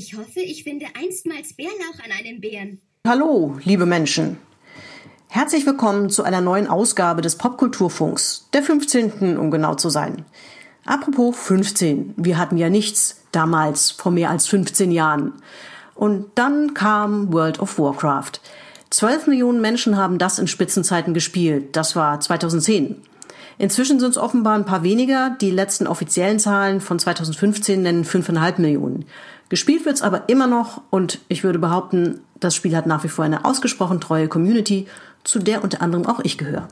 Ich hoffe, ich finde einstmals Bärlauch an einem Bären. Hallo, liebe Menschen. Herzlich willkommen zu einer neuen Ausgabe des Popkulturfunks, der 15., um genau zu sein. Apropos 15, wir hatten ja nichts damals, vor mehr als 15 Jahren. Und dann kam World of Warcraft. 12 Millionen Menschen haben das in Spitzenzeiten gespielt. Das war 2010. Inzwischen sind es offenbar ein paar weniger. Die letzten offiziellen Zahlen von 2015 nennen 5,5 Millionen. Gespielt wird's aber immer noch und ich würde behaupten, das Spiel hat nach wie vor eine ausgesprochen treue Community, zu der unter anderem auch ich gehöre.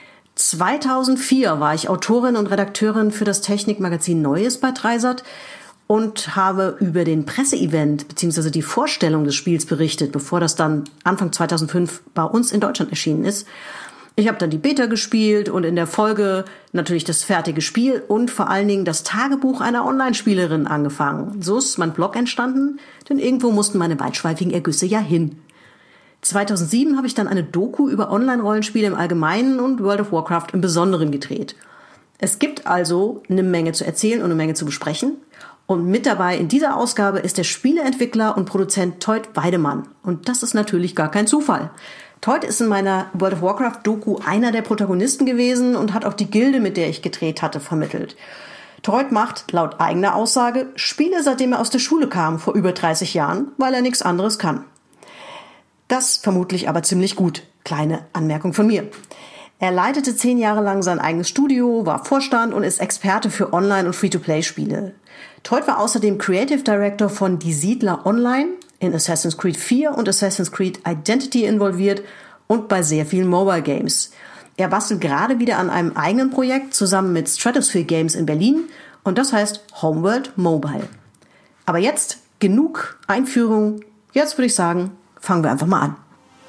2004 war ich Autorin und Redakteurin für das Technikmagazin Neues bei Dreisat und habe über den Presseevent bzw. die Vorstellung des Spiels berichtet, bevor das dann Anfang 2005 bei uns in Deutschland erschienen ist. Ich habe dann die Beta gespielt und in der Folge natürlich das fertige Spiel und vor allen Dingen das Tagebuch einer Online-Spielerin angefangen. So ist mein Blog entstanden, denn irgendwo mussten meine weitschweifigen Ergüsse ja hin. 2007 habe ich dann eine Doku über Online-Rollenspiele im Allgemeinen und World of Warcraft im Besonderen gedreht. Es gibt also eine Menge zu erzählen und eine Menge zu besprechen. Und mit dabei in dieser Ausgabe ist der Spieleentwickler und Produzent Teut Weidemann. Und das ist natürlich gar kein Zufall. Teut ist in meiner World of Warcraft-Doku einer der Protagonisten gewesen und hat auch die Gilde, mit der ich gedreht hatte, vermittelt. Teut macht, laut eigener Aussage, Spiele, seitdem er aus der Schule kam, vor über 30 Jahren, weil er nichts anderes kann. Das vermutlich aber ziemlich gut. Kleine Anmerkung von mir. Er leitete 10 Jahre lang sein eigenes Studio, war Vorstand und ist Experte für Online- und Free-to-Play-Spiele. Teut war außerdem Creative Director von Die Siedler Online, in Assassin's Creed 4 und Assassin's Creed Identity involviert und bei sehr vielen Mobile Games. Er bastelt gerade wieder an einem eigenen Projekt zusammen mit Stratosphere Games in Berlin und das heißt Homeworld Mobile. Aber jetzt genug Einführung. Jetzt würde ich sagen, fangen wir einfach mal an.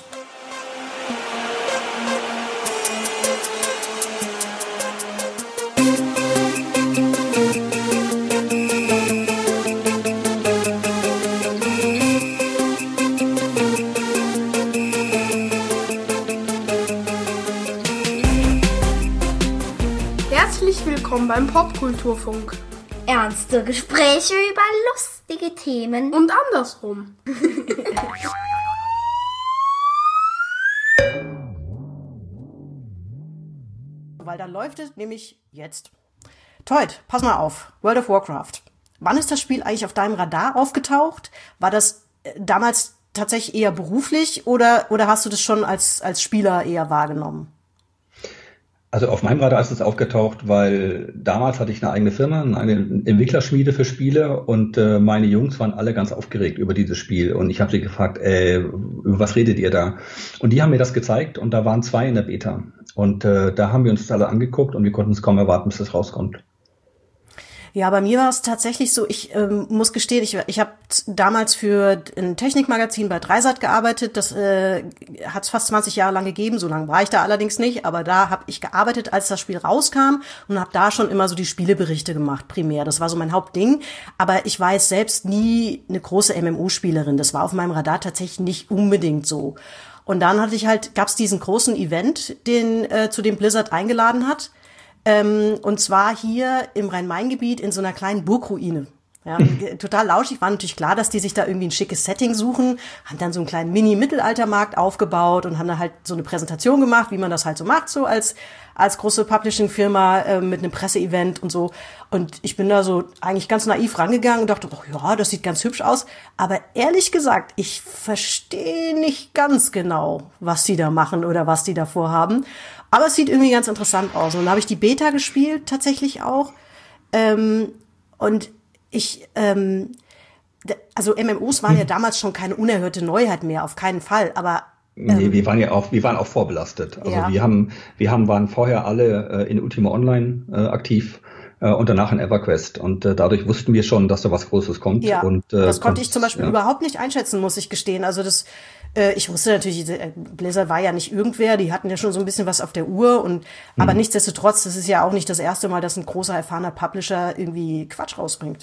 Beim Popkulturfunk. Ernste Gespräche über lustige Themen. Und andersrum. Weil dann läuft es nämlich jetzt. Teut, pass mal auf. World of Warcraft. Wann ist das Spiel eigentlich auf deinem Radar aufgetaucht? War das damals tatsächlich eher beruflich oder hast du das schon als Spieler eher wahrgenommen? Also auf meinem Radar ist es aufgetaucht, weil damals hatte ich eine eigene Firma, eine Entwicklerschmiede für Spiele und meine Jungs waren alle ganz aufgeregt über dieses Spiel und ich habe sie gefragt, über was redet ihr da? Und die haben mir das gezeigt und da waren 2 in der Beta und da haben wir uns das alle angeguckt und wir konnten es kaum erwarten, bis das rauskommt. Ja, bei mir war es tatsächlich so, ich muss gestehen, ich habe damals für ein Technikmagazin bei Dreisat gearbeitet, das hat es fast 20 Jahre lang gegeben, so lange war ich da allerdings nicht, aber da habe ich gearbeitet, als das Spiel rauskam und habe da schon immer so die Spieleberichte gemacht, primär, das war so mein Hauptding, aber ich war jetzt selbst nie eine große MMO-Spielerin, das war auf meinem Radar tatsächlich nicht unbedingt so. Und dann gab's diesen großen Event, zu dem Blizzard eingeladen hat, und zwar hier im Rhein-Main-Gebiet in so einer kleinen Burgruine. Ja, total lauschig, war natürlich klar, dass die sich da irgendwie ein schickes Setting suchen, haben dann so einen kleinen Mini-Mittelaltermarkt aufgebaut und haben da halt so eine Präsentation gemacht, wie man das halt so macht, so als große Publishing-Firma mit einem Presseevent und so. Und ich bin da so eigentlich ganz naiv rangegangen und dachte, oh ja, das sieht ganz hübsch aus. Aber ehrlich gesagt, ich verstehe nicht ganz genau, was die da machen oder was die da vorhaben. Aber es sieht irgendwie ganz interessant aus. Und dann habe ich die Beta gespielt, tatsächlich auch. Und also MMOs waren ja damals schon keine unerhörte Neuheit mehr, auf keinen Fall. Aber nee, wir waren auch vorbelastet. Also ja. wir waren vorher alle in Ultima Online aktiv und danach in EverQuest. Und dadurch wussten wir schon, dass da was Großes kommt. Ja, und, das konnte ich zum Beispiel überhaupt nicht einschätzen, muss ich gestehen. Also ich wusste natürlich, Blizzard war ja nicht irgendwer, die hatten ja schon so ein bisschen was auf der Uhr aber nichtsdestotrotz, das ist ja auch nicht das erste Mal, dass ein großer, erfahrener Publisher irgendwie Quatsch rausbringt.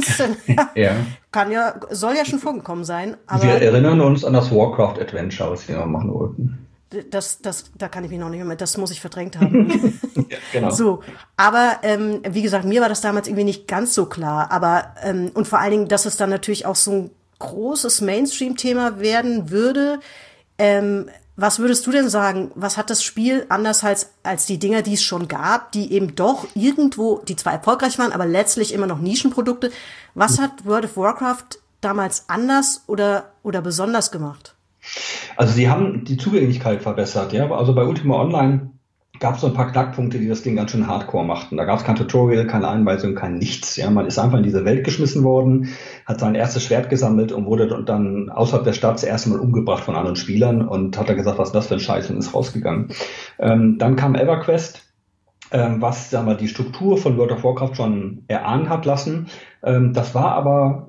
Soll ja schon vorgekommen sein. Aber wir erinnern uns an das Warcraft Adventure, was wir machen wollten. Da kann ich mich noch nicht mehr mit, das muss ich verdrängt haben. Ja, genau. So, aber wie gesagt, mir war das damals irgendwie nicht ganz so klar, aber und vor allen Dingen, dass es dann natürlich auch so großes Mainstream-Thema werden würde. Was würdest du denn sagen? Was hat das Spiel anders als die Dinger, die es schon gab, die eben doch irgendwo, die zwar erfolgreich waren, aber letztlich immer noch Nischenprodukte? Was hat World of Warcraft damals anders oder besonders gemacht? Also sie haben die Zugänglichkeit verbessert, ja. Also bei Ultima Online gab es so ein paar Knackpunkte, die das Ding ganz schön hardcore machten. Da gab es kein Tutorial, keine Einweisung, kein nichts. Ja, man ist einfach in diese Welt geschmissen worden, hat sein erstes Schwert gesammelt und wurde dann außerhalb der Stadt das erste Mal umgebracht von anderen Spielern und hat dann gesagt, was ist das für ein Scheiß, und ist rausgegangen. Dann kam EverQuest, was sagen wir, die Struktur von World of Warcraft schon erahnen hat lassen. Das war aber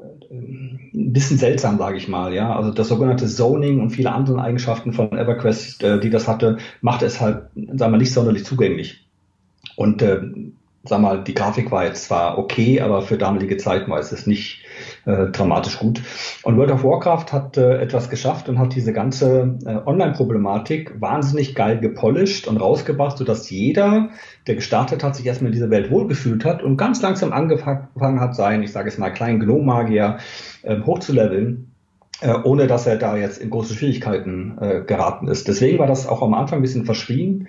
ein bisschen seltsam, sage ich mal, ja. Also das sogenannte Zoning und viele andere Eigenschaften von EverQuest, die das hatte, machte es halt, sagen wir, nicht sonderlich zugänglich. Und sag mal, die Grafik war jetzt zwar okay, aber für damalige Zeiten war es nicht dramatisch gut. Und World of Warcraft hat etwas geschafft und hat diese ganze Online-Problematik wahnsinnig geil gepolished und rausgebracht, sodass jeder, der gestartet hat, sich erstmal in dieser Welt wohlgefühlt hat und ganz langsam angefangen hat, seinen, ich sage jetzt mal, kleinen Gnome-Magier hochzuleveln, ohne dass er da jetzt in große Schwierigkeiten geraten ist. Deswegen war das auch am Anfang ein bisschen verschrien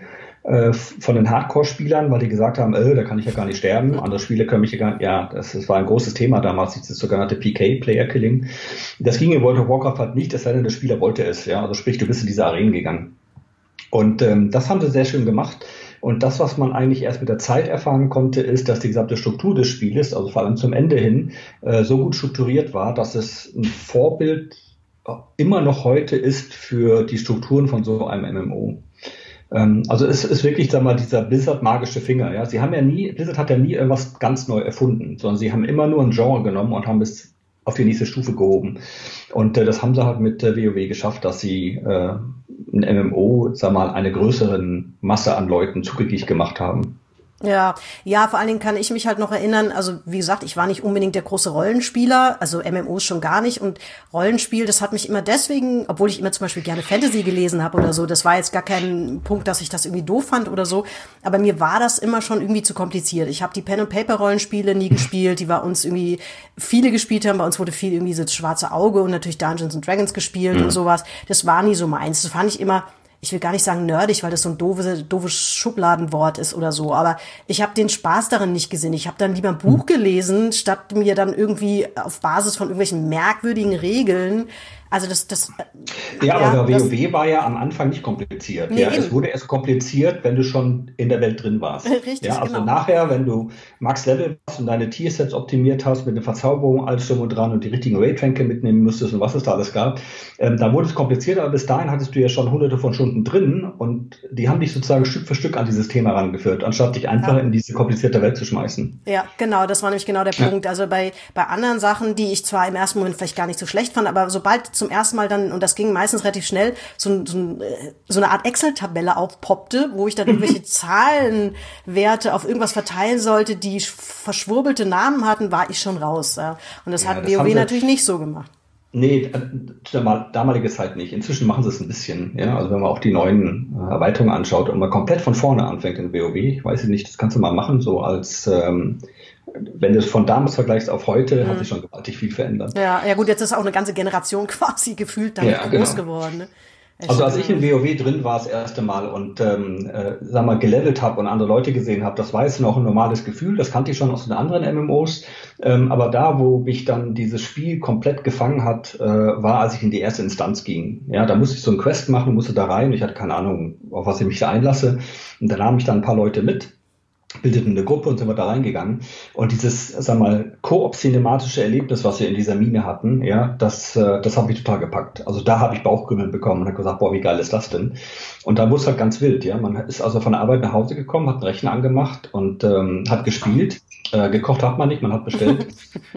von den Hardcore-Spielern, weil die gesagt haben, da kann ich ja gar nicht sterben, andere Spiele können mich ja gar nicht, ja, das war ein großes Thema damals, dieses sogenannte PK, Player Killing. Das ging in World of Warcraft halt nicht, es sei denn, der Spieler wollte es, ja, also sprich, du bist in diese Arenen gegangen. Und das haben sie sehr schön gemacht. Und das, was man eigentlich erst mit der Zeit erfahren konnte, ist, dass die gesamte Struktur des Spieles, also vor allem zum Ende hin, so gut strukturiert war, dass es ein Vorbild immer noch heute ist für die Strukturen von so einem MMO. Also es ist wirklich, sag mal, dieser Blizzard magische Finger, ja. Blizzard hat ja nie irgendwas ganz neu erfunden, sondern sie haben immer nur ein Genre genommen und haben es auf die nächste Stufe gehoben. Und das haben sie halt mit WoW geschafft, dass sie ein MMO, sag mal, einer größeren Masse an Leuten zugänglich gemacht haben. Ja, vor allen Dingen kann ich mich halt noch erinnern, also wie gesagt, ich war nicht unbedingt der große Rollenspieler, also MMOs schon gar nicht, und Rollenspiel, das hat mich immer deswegen, obwohl ich immer zum Beispiel gerne Fantasy gelesen habe oder so, das war jetzt gar kein Punkt, dass ich das irgendwie doof fand oder so, aber mir war das immer schon irgendwie zu kompliziert. Ich habe die Pen-and-Paper-Rollenspiele nie gespielt, die bei uns irgendwie viele gespielt haben, bei uns wurde viel irgendwie so das schwarze Auge und natürlich Dungeons and Dragons gespielt und sowas, das war nie so meins, das fand ich immer, ich will gar nicht sagen nerdig, weil das so ein doofes Schubladenwort ist oder so, aber ich habe den Spaß darin nicht gesehen. Ich habe dann lieber ein Buch gelesen, statt mir dann irgendwie auf Basis von irgendwelchen merkwürdigen Regeln, also aber WoW war ja am Anfang nicht kompliziert. Nee, ja, es wurde erst kompliziert, wenn du schon in der Welt drin warst. Richtig, ja, also genau. Nachher, wenn du Max Level warst und deine Tiersets optimiert hast mit einer Verzauberung, alles drum und dran und die richtigen Raid-Tränke mitnehmen musstest und was es da alles gab, da wurde es kompliziert, aber bis dahin hattest du ja schon hunderte von Stunden drin und die haben dich sozusagen Stück für Stück an dieses Thema rangeführt, anstatt dich einfach in diese komplizierte Welt zu schmeißen. Ja, genau, das war nämlich genau der Punkt. Also bei anderen Sachen, die ich zwar im ersten Moment vielleicht gar nicht so schlecht fand, aber sobald zum ersten Mal dann, und das ging meistens relativ schnell, so eine Art Excel-Tabelle aufpoppte, wo ich dann irgendwelche Zahlenwerte auf irgendwas verteilen sollte, die verschwurbelte Namen hatten, war ich schon raus. Ja. Und das hat WoW natürlich nicht so gemacht. Nee, damalige Zeit nicht. Inzwischen machen sie es ein bisschen. Ja, also wenn man auch die neuen Erweiterungen anschaut und man komplett von vorne anfängt in WoW, ich weiß nicht, das kannst du mal machen, so als wenn du es von damals vergleichst auf heute, hat sich schon gewaltig viel verändert. Ja, gut, jetzt ist auch eine ganze Generation quasi gefühlt damit groß geworden. Ne? Also als ich in WoW drin war das erste Mal und gelevelt habe und andere Leute gesehen habe, das war jetzt noch ein normales Gefühl, das kannte ich schon aus den anderen MMOs, aber da, wo mich dann dieses Spiel komplett gefangen hat, war, als ich in die erste Instanz ging. Ja, da musste ich so einen Quest machen, musste da rein, ich hatte keine Ahnung, auf was ich mich da einlasse, und da nahm ich dann ein paar Leute mit, bildeten eine Gruppe und sind wir da reingegangen. Und dieses, Koop-cinematische Erlebnis, was wir in dieser Mine hatten, ja, das hat mich total gepackt. Also da habe ich Bauchkrümmeln bekommen und habe gesagt, boah, wie geil ist das denn? Und da wurde es halt ganz wild, ja. Man ist also von der Arbeit nach Hause gekommen, hat einen Rechner angemacht und hat gespielt. Gekocht hat man nicht, man hat bestellt.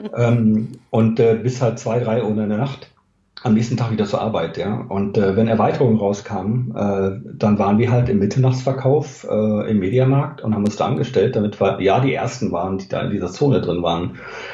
Und bis halt 2, 3 Uhr in der Nacht. Am nächsten Tag wieder zur Arbeit, ja. Und wenn Erweiterungen rauskamen, dann waren wir halt im Mitternachtsverkauf im Mediamarkt und haben uns da angestellt, damit wir die Ersten waren, die da in dieser Zone drin waren.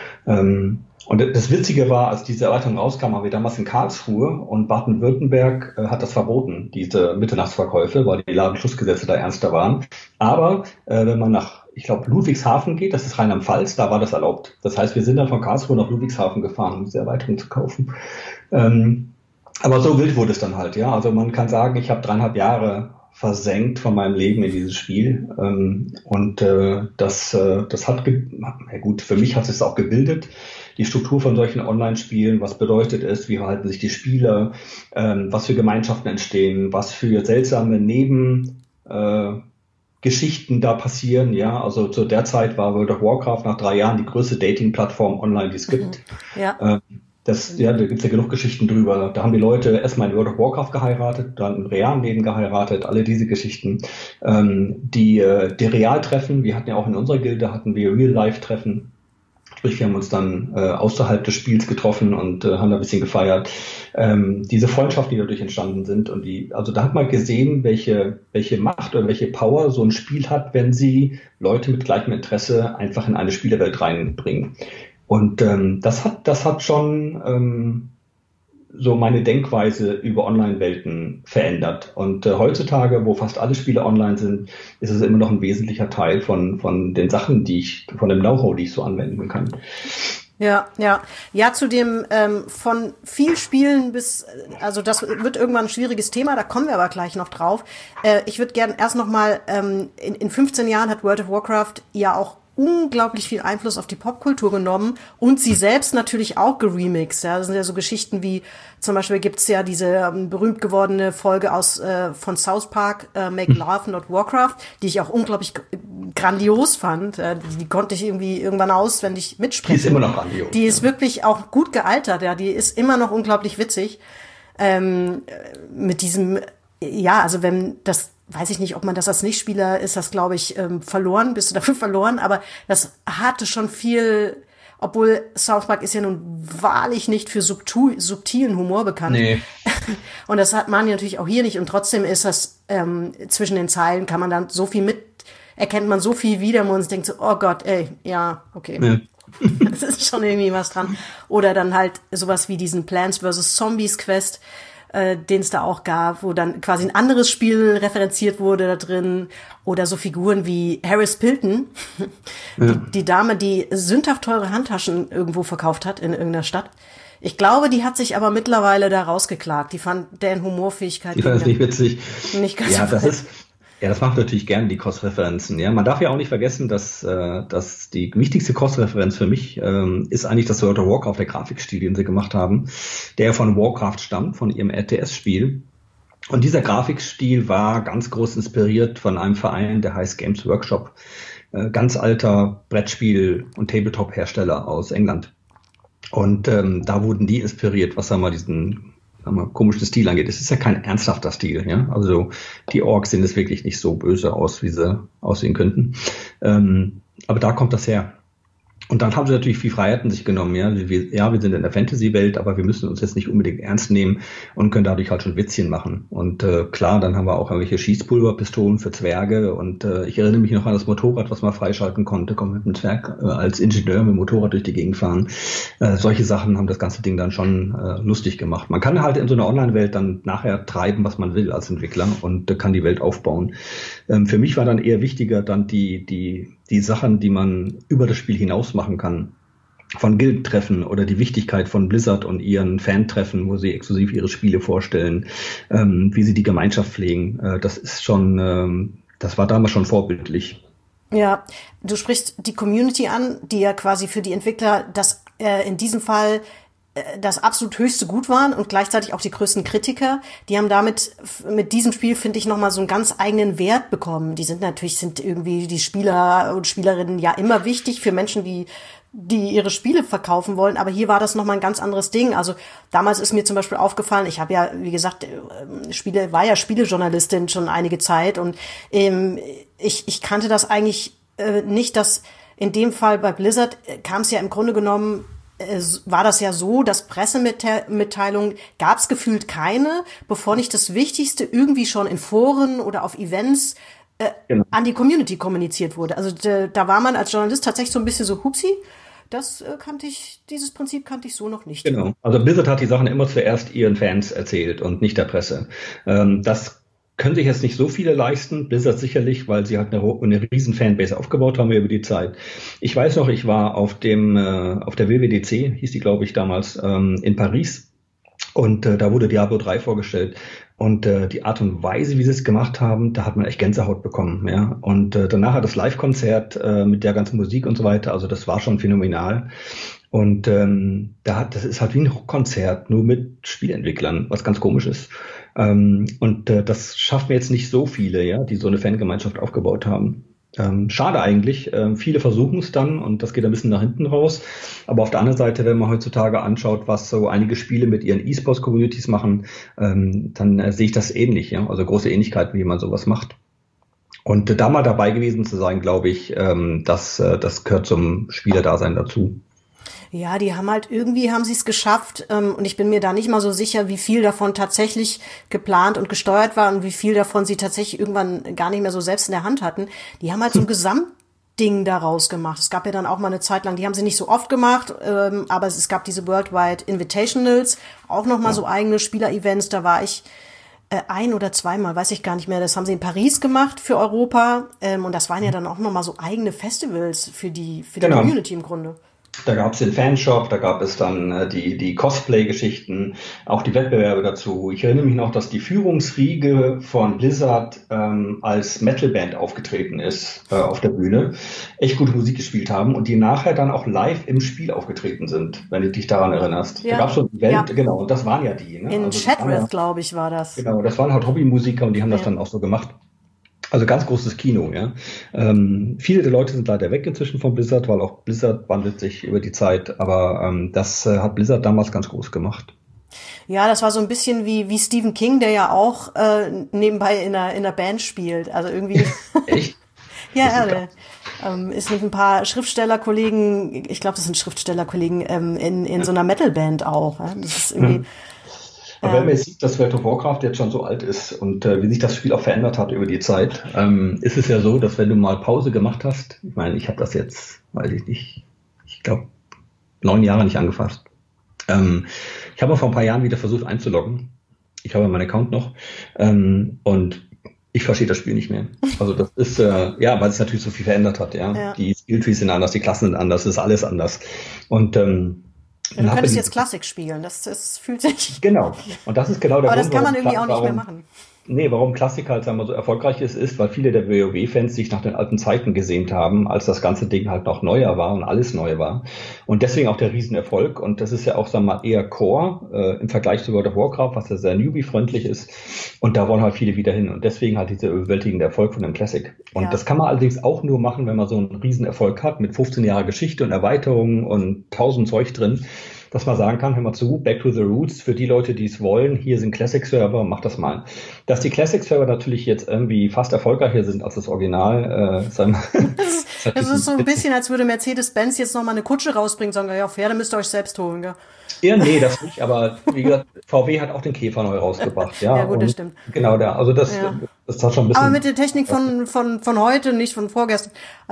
Und das Witzige war, als diese Erweiterung rauskam, waren wir damals in Karlsruhe und Baden-Württemberg hat das verboten, diese Mitternachtsverkäufe, weil die Ladenschlussgesetze da ernster waren. Aber wenn man nach ich glaube, Ludwigshafen geht, das ist Rheinland-Pfalz, da war das erlaubt. Das heißt, wir sind dann von Karlsruhe nach Ludwigshafen gefahren, um diese Erweiterung zu kaufen. Aber so wild wurde es dann halt, ja. Also man kann sagen, ich habe 3,5 Jahre versenkt von meinem Leben in dieses Spiel. Das hat, na gut, für mich hat es auch gebildet, die Struktur von solchen Online-Spielen, was bedeutet es, wie verhalten sich die Spieler, was für Gemeinschaften entstehen, was für seltsame Geschichten da passieren, ja. Also zu der Zeit war World of Warcraft nach 3 Jahren die größte Dating-Plattform online, die es gibt. Ja. Da gibt's ja genug Geschichten drüber. Da haben die Leute erstmal in World of Warcraft geheiratet, dann im realen Leben geheiratet, alle diese Geschichten. Die Realtreffen, wir hatten ja auch in unserer Gilde, hatten wir Real-Life-Treffen. Sprich, wir haben uns dann außerhalb des Spiels getroffen und haben da ein bisschen gefeiert. Diese Freundschaften, die dadurch entstanden sind also da hat man gesehen, welche Macht oder welche Power so ein Spiel hat, wenn sie Leute mit gleichem Interesse einfach in eine Spielewelt reinbringen. Und das hat schon so meine Denkweise über Online-Welten verändert. Und heutzutage, wo fast alle Spiele online sind, ist es immer noch ein wesentlicher Teil von den Sachen, von dem Know-how, die ich so anwenden kann. Ja, zu dem von viel Spielen bis, also das wird irgendwann ein schwieriges Thema, da kommen wir aber gleich noch drauf. Ich würde gerne erst noch mal, in 15 Jahren hat World of Warcraft ja auch unglaublich viel Einfluss auf die Popkultur genommen und sie selbst natürlich auch geremixed. Ja, das sind ja so Geschichten wie, zum Beispiel gibt's ja diese berühmt gewordene Folge von South Park, Make Love Not Warcraft, die ich auch unglaublich grandios fand. Die konnte ich irgendwie irgendwann auswendig mitsprechen. Die ist immer noch grandios. Die ist wirklich auch gut gealtert, ja, die ist immer noch unglaublich witzig. Mit diesem, ja, also wenn das, weiß ich nicht, ob man das als Nichtspieler ist, das glaube ich verloren, bist du dafür verloren, aber das hatte schon viel, obwohl South Park ist ja nun wahrlich nicht für subtilen Humor bekannt. Nee. Und das hat man ja natürlich auch hier nicht und trotzdem ist das, zwischen den Zeilen kann man dann so viel erkennt man so viel wieder, wo man sich denkt so, oh Gott, ey, ja, okay. Ja. Das ist schon irgendwie was dran. Oder dann halt sowas wie diesen Plants vs. Zombies Quest, den es da auch gab, wo dann quasi ein anderes Spiel referenziert wurde da drin. Oder so Figuren wie Harris Pilton, die Dame, die sündhaft teure Handtaschen irgendwo verkauft hat in irgendeiner Stadt. Ich glaube, die hat sich aber mittlerweile da rausgeklagt. Die fand deren Humorfähigkeit. Die fand das nicht witzig. Nicht ganz so das macht natürlich gerne die Cross-Referenzen. Ja, man darf ja auch nicht vergessen, dass die wichtigste Cross-Referenz für mich ist eigentlich das World of Warcraft, der Grafikstil, den sie gemacht haben, der von Warcraft stammt, von ihrem RTS-Spiel. Und dieser Grafikstil war ganz groß inspiriert von einem Verein, der heißt Games Workshop, ganz alter Brettspiel- und Tabletop-Hersteller aus England. Und da wurden die inspiriert, was da mal diesen komischen Stil angeht. Es ist ja kein ernsthafter Stil, ja. Also die Orks sehen es wirklich nicht so böse aus, wie sie aussehen könnten. Aber da kommt das her. Und dann haben sie natürlich viel Freiheiten sich genommen, ja. Wir sind in der Fantasy-Welt, aber wir müssen uns jetzt nicht unbedingt ernst nehmen und können dadurch halt schon Witzchen machen. Und klar, dann haben wir auch irgendwelche Schießpulverpistolen für Zwerge und ich erinnere mich noch an das Motorrad, was man freischalten konnte, mit einem Zwerg als Ingenieur mit dem Motorrad durch die Gegend fahren. Solche Sachen haben das ganze Ding dann schon lustig gemacht. Man kann halt in so einer Online-Welt dann nachher treiben, was man will als Entwickler und kann die Welt aufbauen. Für mich war dann eher wichtiger dann die Sachen, die man über das Spiel hinaus machen kann. Von Guild-Treffen oder die Wichtigkeit von Blizzard und ihren Fan-Treffen, wo sie exklusiv ihre Spiele vorstellen, wie sie die Gemeinschaft pflegen. Das ist schon, das war damals schon vorbildlich. Ja, du sprichst die Community an, die ja quasi für die Entwickler das in diesem Fall das absolut höchste Gut waren und gleichzeitig auch die größten Kritiker. Die haben mit diesem Spiel, finde ich, nochmal so einen ganz eigenen Wert bekommen. Sind irgendwie die Spieler und Spielerinnen ja immer wichtig für Menschen, die ihre Spiele verkaufen wollen. Aber hier war das nochmal ein ganz anderes Ding. Also damals ist mir zum Beispiel aufgefallen, ich habe ja, wie gesagt, war ja Spielejournalistin schon einige Zeit und ich kannte das eigentlich nicht, dass in dem Fall bei Blizzard kam es ja im Grunde genommen, war das ja so, dass Pressemitteilungen gab es gefühlt keine, bevor nicht das Wichtigste irgendwie schon in Foren oder auf Events an die Community kommuniziert wurde. Also da war man als Journalist tatsächlich so ein bisschen so, hupsi, dieses Prinzip kannte ich so noch nicht. Genau. Also Blizzard hat die Sachen immer zuerst ihren Fans erzählt und nicht der Presse. Das können sich jetzt nicht so viele leisten, Blizzard sicherlich, weil sie halt eine riesen Fanbase aufgebaut haben über die Zeit. Ich weiß noch, ich war auf der WWDC, hieß die, glaube ich, damals, in Paris. Und da wurde Diablo 3 vorgestellt. Und die Art und Weise, wie sie es gemacht haben, da hat man echt Gänsehaut bekommen. Ja. Und danach das Live-Konzert mit der ganzen Musik und so weiter, also das war schon phänomenal. Und das ist halt wie ein Rockkonzert, nur mit Spielentwicklern, was ganz komisch ist. Das schaffen jetzt nicht so viele, ja, die so eine Fangemeinschaft aufgebaut haben. Schade eigentlich. Viele versuchen es dann und das geht ein bisschen nach hinten raus. Aber auf der anderen Seite, wenn man heutzutage anschaut, was so einige Spiele mit ihren E-Sports-Communities machen, dann sehe ich das ähnlich, ja, also große Ähnlichkeiten, wie man sowas macht. Und da mal dabei gewesen zu sein, glaube ich, das gehört zum Spielerdasein dazu. Ja, haben sie es geschafft, und ich bin mir da nicht mal so sicher, wie viel davon tatsächlich geplant und gesteuert war und wie viel davon sie tatsächlich irgendwann gar nicht mehr so selbst in der Hand hatten. Die haben halt so ein Gesamtding daraus gemacht. Es gab ja dann auch mal eine Zeit lang, die haben sie nicht so oft gemacht, aber es gab diese Worldwide Invitationals, auch nochmal so eigene Spieler-Events, da war ich ein- oder zweimal, weiß ich gar nicht mehr, das haben sie in Paris gemacht für Europa, und das waren ja dann auch nochmal so eigene Festivals für die Community im Grunde. Da gab es den Fanshop, da gab es dann die Cosplay-Geschichten, auch die Wettbewerbe dazu. Ich erinnere mich noch, dass die Führungsriege von Blizzard als Metalband aufgetreten ist auf der Bühne, echt gute Musik gespielt haben und die nachher dann auch live im Spiel aufgetreten sind, wenn du dich daran erinnerst. Ja. Da gab es so ein Event, genau, und das waren ja die. Ne? In also Chatrith, glaube ich, war das. Genau, das waren halt Hobbymusiker und die haben das dann auch so gemacht. Also ganz großes Kino, ja. Viele der Leute sind leider weg inzwischen von Blizzard, weil auch Blizzard wandelt sich über die Zeit, aber das hat Blizzard damals ganz groß gemacht. Ja, das war so ein bisschen wie Stephen King, der ja auch nebenbei in einer Band spielt. Also irgendwie. Echt? Ja, der ist mit ein paar Schriftstellerkollegen, ich glaube, das sind Schriftstellerkollegen, in so einer Metalband auch. Ja? Das ist irgendwie. Aber wenn man jetzt sieht, dass World of Warcraft jetzt schon so alt ist und wie sich das Spiel auch verändert hat über die Zeit, ist es ja so, dass wenn du mal Pause gemacht hast, ich meine, ich habe das jetzt, weiß ich nicht, ich glaube 9 Jahre nicht angefasst. Ich habe vor ein paar Jahren wieder versucht einzuloggen. Ich habe meinen Account noch und ich verstehe das Spiel nicht mehr. Also das ist, weil sich natürlich so viel verändert hat. Ja. Die Skilltrees sind anders, die Klassen sind anders, das ist alles anders. Und du könntest jetzt Klassik spielen, das fühlt sich... Genau, und das ist genau der Grund, Grund, das kann man irgendwie auch nicht mehr machen. Nee, warum Klassik halt, sagen wir so, erfolgreich ist, weil viele der WoW-Fans sich nach den alten Zeiten gesehnt haben, als das ganze Ding halt noch neuer war und alles neu war. Und deswegen auch der Riesenerfolg. Und das ist ja auch, sagen wir mal, eher Core im Vergleich zu World of Warcraft, was ja sehr newbie-freundlich ist. Und da wollen halt viele wieder hin. Und deswegen halt dieser überwältigende Erfolg von dem Classic. Und das kann man allerdings auch nur machen, wenn man so einen Riesenerfolg hat, mit 15 Jahren Geschichte und Erweiterungen und 1000 Zeug drin, dass man sagen kann, hör mal zu, back to the roots, für die Leute, die es wollen, hier sind Classic-Server, mach das mal. Dass die Classic-Server natürlich jetzt irgendwie fast erfolgreicher sind als das Original, das ist so ein bisschen, als würde Mercedes-Benz jetzt nochmal eine Kutsche rausbringen, sagen, ja, Pferde müsst ihr euch selbst holen, gell? Ja, nee, das nicht, aber wie gesagt, VW hat auch den Käfer neu rausgebracht, ja. Ja, gut, das stimmt. Genau, das hat schon ein bisschen... Aber mit der Technik von heute, nicht von vorgestern,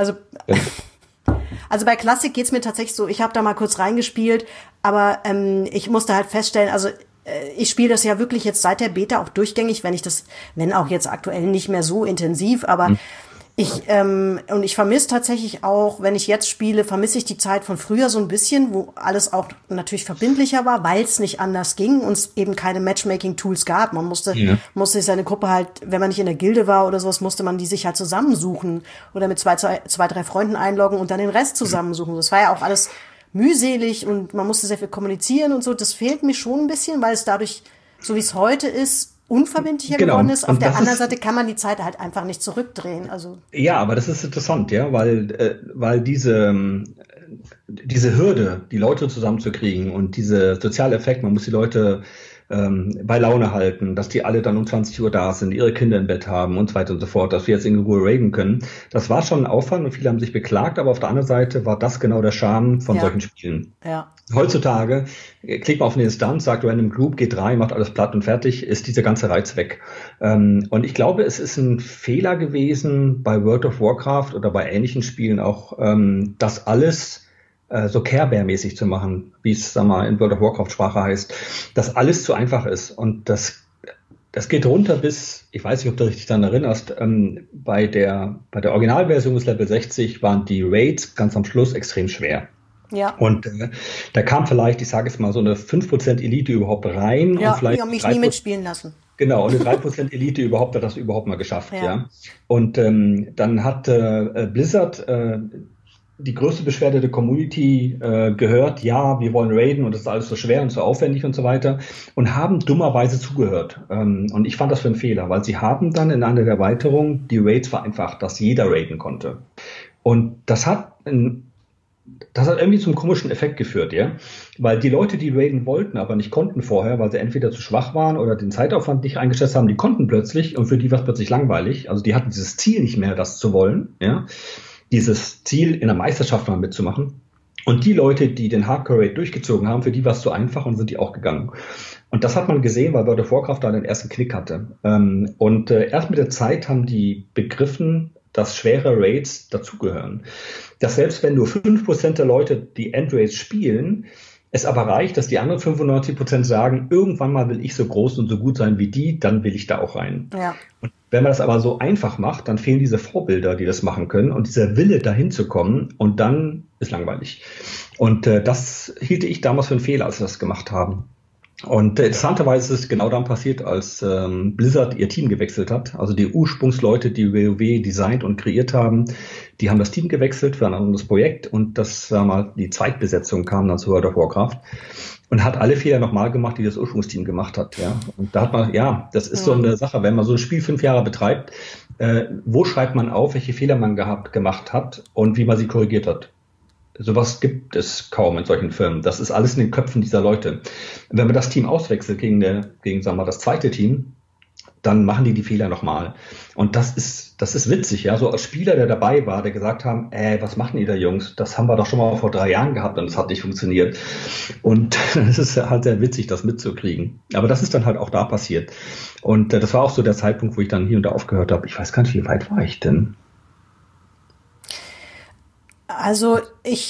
Also bei Klassik geht's mir tatsächlich so, ich habe da mal kurz reingespielt, aber ich musste halt feststellen, also ich spiele das ja wirklich jetzt seit der Beta auch durchgängig, wenn auch jetzt aktuell nicht mehr so intensiv, aber ich vermisse tatsächlich auch, wenn ich jetzt spiele, vermisse ich die Zeit von früher so ein bisschen, wo alles auch natürlich verbindlicher war, weil es nicht anders ging und es eben keine Matchmaking-Tools gab. Man musste sich seine Gruppe halt, wenn man nicht in der Gilde war oder sowas, musste man die sich halt zusammensuchen oder mit zwei, 3 Freunden einloggen und dann den Rest zusammensuchen. Das war ja auch alles mühselig und man musste sehr viel kommunizieren und so. Das fehlt mir schon ein bisschen, weil es dadurch, so wie es heute ist, unverbindlicher geworden ist. Auf der anderen Seite kann man die Zeit halt einfach nicht zurückdrehen. Also ja, aber das ist interessant, ja, weil diese Hürde, die Leute zusammenzukriegen und dieser soziale Effekt, man muss die Leute bei Laune halten, dass die alle dann um 20 Uhr da sind, ihre Kinder im Bett haben und so weiter und so fort, dass wir jetzt in Ruhe raiden können. Das war schon ein Aufwand und viele haben sich beklagt, aber auf der anderen Seite war das genau der Charme von solchen Spielen. Ja. Heutzutage klickt man auf eine Instanz, sagt Random Group, geht rein, macht alles platt und fertig, ist dieser ganze Reiz weg. Und ich glaube, es ist ein Fehler gewesen bei World of Warcraft oder bei ähnlichen Spielen auch, das alles so Care Bear-mäßig zu machen, wie es, sag mal, in World of Warcraft Sprache heißt, dass alles zu einfach ist und das das geht runter bis, ich weiß nicht, ob du dich daran erinnerst, bei der Originalversion des Level 60 waren die Raids ganz am Schluss extrem schwer. Ja. Und da kam vielleicht, ich sage es mal, so eine 5% Elite überhaupt rein. Ja, und vielleicht die haben mich nie mitspielen lassen. Genau, und eine 3% Elite hat das überhaupt mal geschafft. Ja. Und dann hat Blizzard die größte Beschwerde der Community gehört, ja, wir wollen raiden und das ist alles so schwer und so aufwendig und so weiter und haben dummerweise zugehört. Und ich fand das für einen Fehler, weil sie haben dann in einer der Erweiterungen die Raids vereinfacht, dass jeder raiden konnte. Und das hat irgendwie zum komischen Effekt geführt, ja, weil die Leute, die raiden wollten, aber nicht konnten vorher, weil sie entweder zu schwach waren oder den Zeitaufwand nicht eingeschätzt haben, die konnten plötzlich und für die war es plötzlich langweilig. Also die hatten dieses Ziel nicht mehr, das zu wollen, ja, dieses Ziel in der Meisterschaft mal mitzumachen. Und die Leute, die den Hardcore-Raid durchgezogen haben, für die war es zu einfach und sind die auch gegangen. Und das hat man gesehen, weil World of Warcraft da den ersten Knick hatte. Und erst mit der Zeit haben die begriffen, dass schwere Raids dazugehören. Dass selbst wenn nur 5% der Leute die Endraids spielen, es aber reicht, dass die anderen 95% sagen, irgendwann mal will ich so groß und so gut sein wie die, dann will ich da auch rein. Ja. Und wenn man das aber so einfach macht, dann fehlen diese Vorbilder, die das machen können und dieser Wille, dahin zu kommen und dann ist langweilig. Und das hielte ich damals für einen Fehler, als wir das gemacht haben. Und interessanterweise ist es genau dann passiert, als Blizzard ihr Team gewechselt hat. Also die Ursprungsleute, die WoW designt und kreiert haben, die haben das Team gewechselt für ein anderes Projekt und das war mal die Zweitbesetzung kam dann zu World of Warcraft und hat alle Fehler nochmal gemacht, die das Ursprungsteam gemacht hat. Ja. Und da hat man, ja, das ist so eine Sache, wenn man so ein Spiel 5 Jahre betreibt, wo schreibt man auf, welche Fehler man gemacht hat und wie man sie korrigiert hat. Sowas gibt es kaum in solchen Firmen. Das ist alles in den Köpfen dieser Leute. Wenn man das Team auswechselt gegen sagen wir mal, das zweite Team, dann machen die Fehler nochmal. Und das ist witzig, ja. So als Spieler, der dabei war, der gesagt haben, was machen ihr da, Jungs? Das haben wir doch schon mal vor 3 Jahren gehabt und es hat nicht funktioniert. Und es ist halt sehr witzig, das mitzukriegen. Aber das ist dann halt auch da passiert. Und das war auch so der Zeitpunkt, wo ich dann hier und da aufgehört habe. Ich weiß gar nicht, wie weit war ich denn? Also ich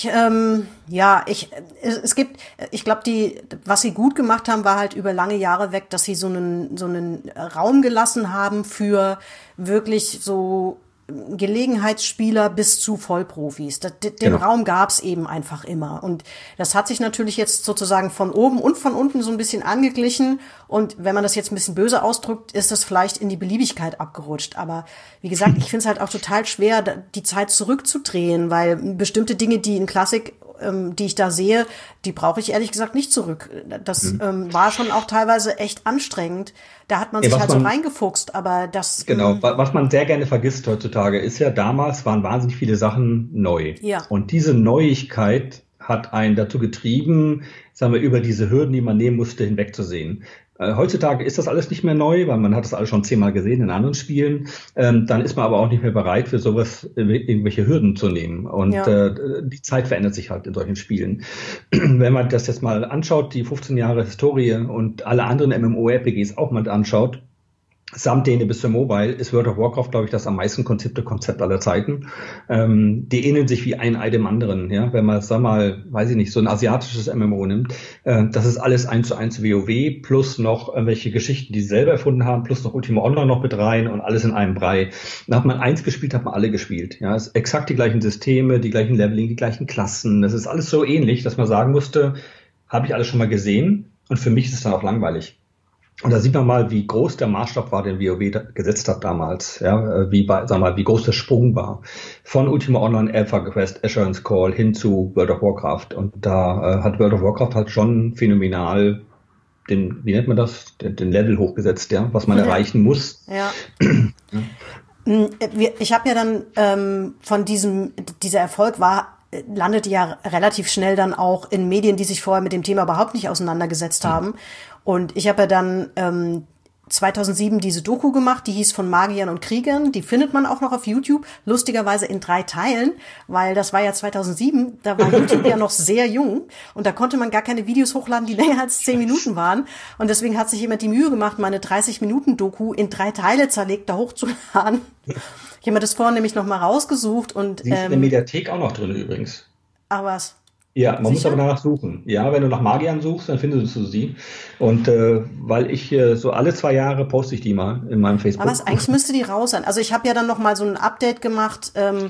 glaube, was sie gut gemacht haben, war halt über lange Jahre weg, dass sie so einen Raum gelassen haben für wirklich so Gelegenheitsspieler bis zu Vollprofis. Den Raum gab's eben einfach immer. Und das hat sich natürlich jetzt sozusagen von oben und von unten so ein bisschen angeglichen. Und wenn man das jetzt ein bisschen böse ausdrückt, ist das vielleicht in die Beliebigkeit abgerutscht. Aber wie gesagt, ich finde es halt auch total schwer, die Zeit zurückzudrehen, weil bestimmte Dinge, die in Klassik die ich da sehe, die brauche ich ehrlich gesagt nicht zurück. Das war schon auch teilweise echt anstrengend. Da hat man sich halt so reingefuchst, aber das... Genau, was man sehr gerne vergisst heutzutage, ist ja, damals waren wahnsinnig viele Sachen neu. Ja. Und diese Neuigkeit hat einen dazu getrieben, sagen wir, über diese Hürden, die man nehmen musste, hinwegzusehen. Heutzutage ist das alles nicht mehr neu, weil man hat das alles schon 10-mal gesehen in anderen Spielen. Dann ist man aber auch nicht mehr bereit, für sowas irgendwelche Hürden zu nehmen. Und die Zeit verändert sich halt in solchen Spielen. Wenn man das jetzt mal anschaut, die 15 Jahre Historie und alle anderen MMORPGs auch mal anschaut, samt denen bis zum Mobile, ist World of Warcraft, glaube ich, das am meisten Konzept aller Zeiten. Die ähneln sich wie ein Ei dem anderen. Ja? Wenn man, sag mal, weiß ich nicht, so ein asiatisches MMO nimmt, das ist alles 1:1 WoW, plus noch irgendwelche Geschichten, die sie selber erfunden haben, plus noch Ultima Online noch mit rein und alles in einem Brei. Da hat man eins gespielt, hat man alle gespielt. Ja? Es ist exakt die gleichen Systeme, die gleichen Leveling, die gleichen Klassen. Das ist alles so ähnlich, dass man sagen musste, habe ich alles schon mal gesehen und für mich ist es dann auch langweilig. Und da sieht man mal, wie groß der Maßstab war, den WoW gesetzt hat damals, ja, wie groß der Sprung war. Von Ultima Online, Alpha Quest, Asheron's Call hin zu World of Warcraft. Und da hat World of Warcraft halt schon phänomenal den Level hochgesetzt, ja, was man erreichen muss. Ja. Ich habe ja dann von dieser Erfolg landete ja relativ schnell dann auch in Medien, die sich vorher mit dem Thema überhaupt nicht auseinandergesetzt haben. Und ich habe ja dann 2007 diese Doku gemacht, die hieß von Magiern und Kriegern. Die findet man auch noch auf YouTube, lustigerweise in 3 Teilen, weil das war ja 2007, da war YouTube ja noch sehr jung und da konnte man gar keine Videos hochladen, die länger als 10 Minuten waren. Und deswegen hat sich jemand die Mühe gemacht, meine 30-Minuten-Doku in 3 Teile zerlegt da hochzuladen. Ich habe mir das vorhin nämlich noch mal rausgesucht und die ist in der Mediathek auch noch drin übrigens. Ach was. Ja, man muss Sicher? aber danach suchen. Ja, wenn du nach Magiern suchst, dann findest du sie. Und weil ich so alle 2 Jahre poste ich die mal in meinem Facebook. Aber eigentlich müsste die raus sein. Also ich habe ja dann noch mal so ein Update gemacht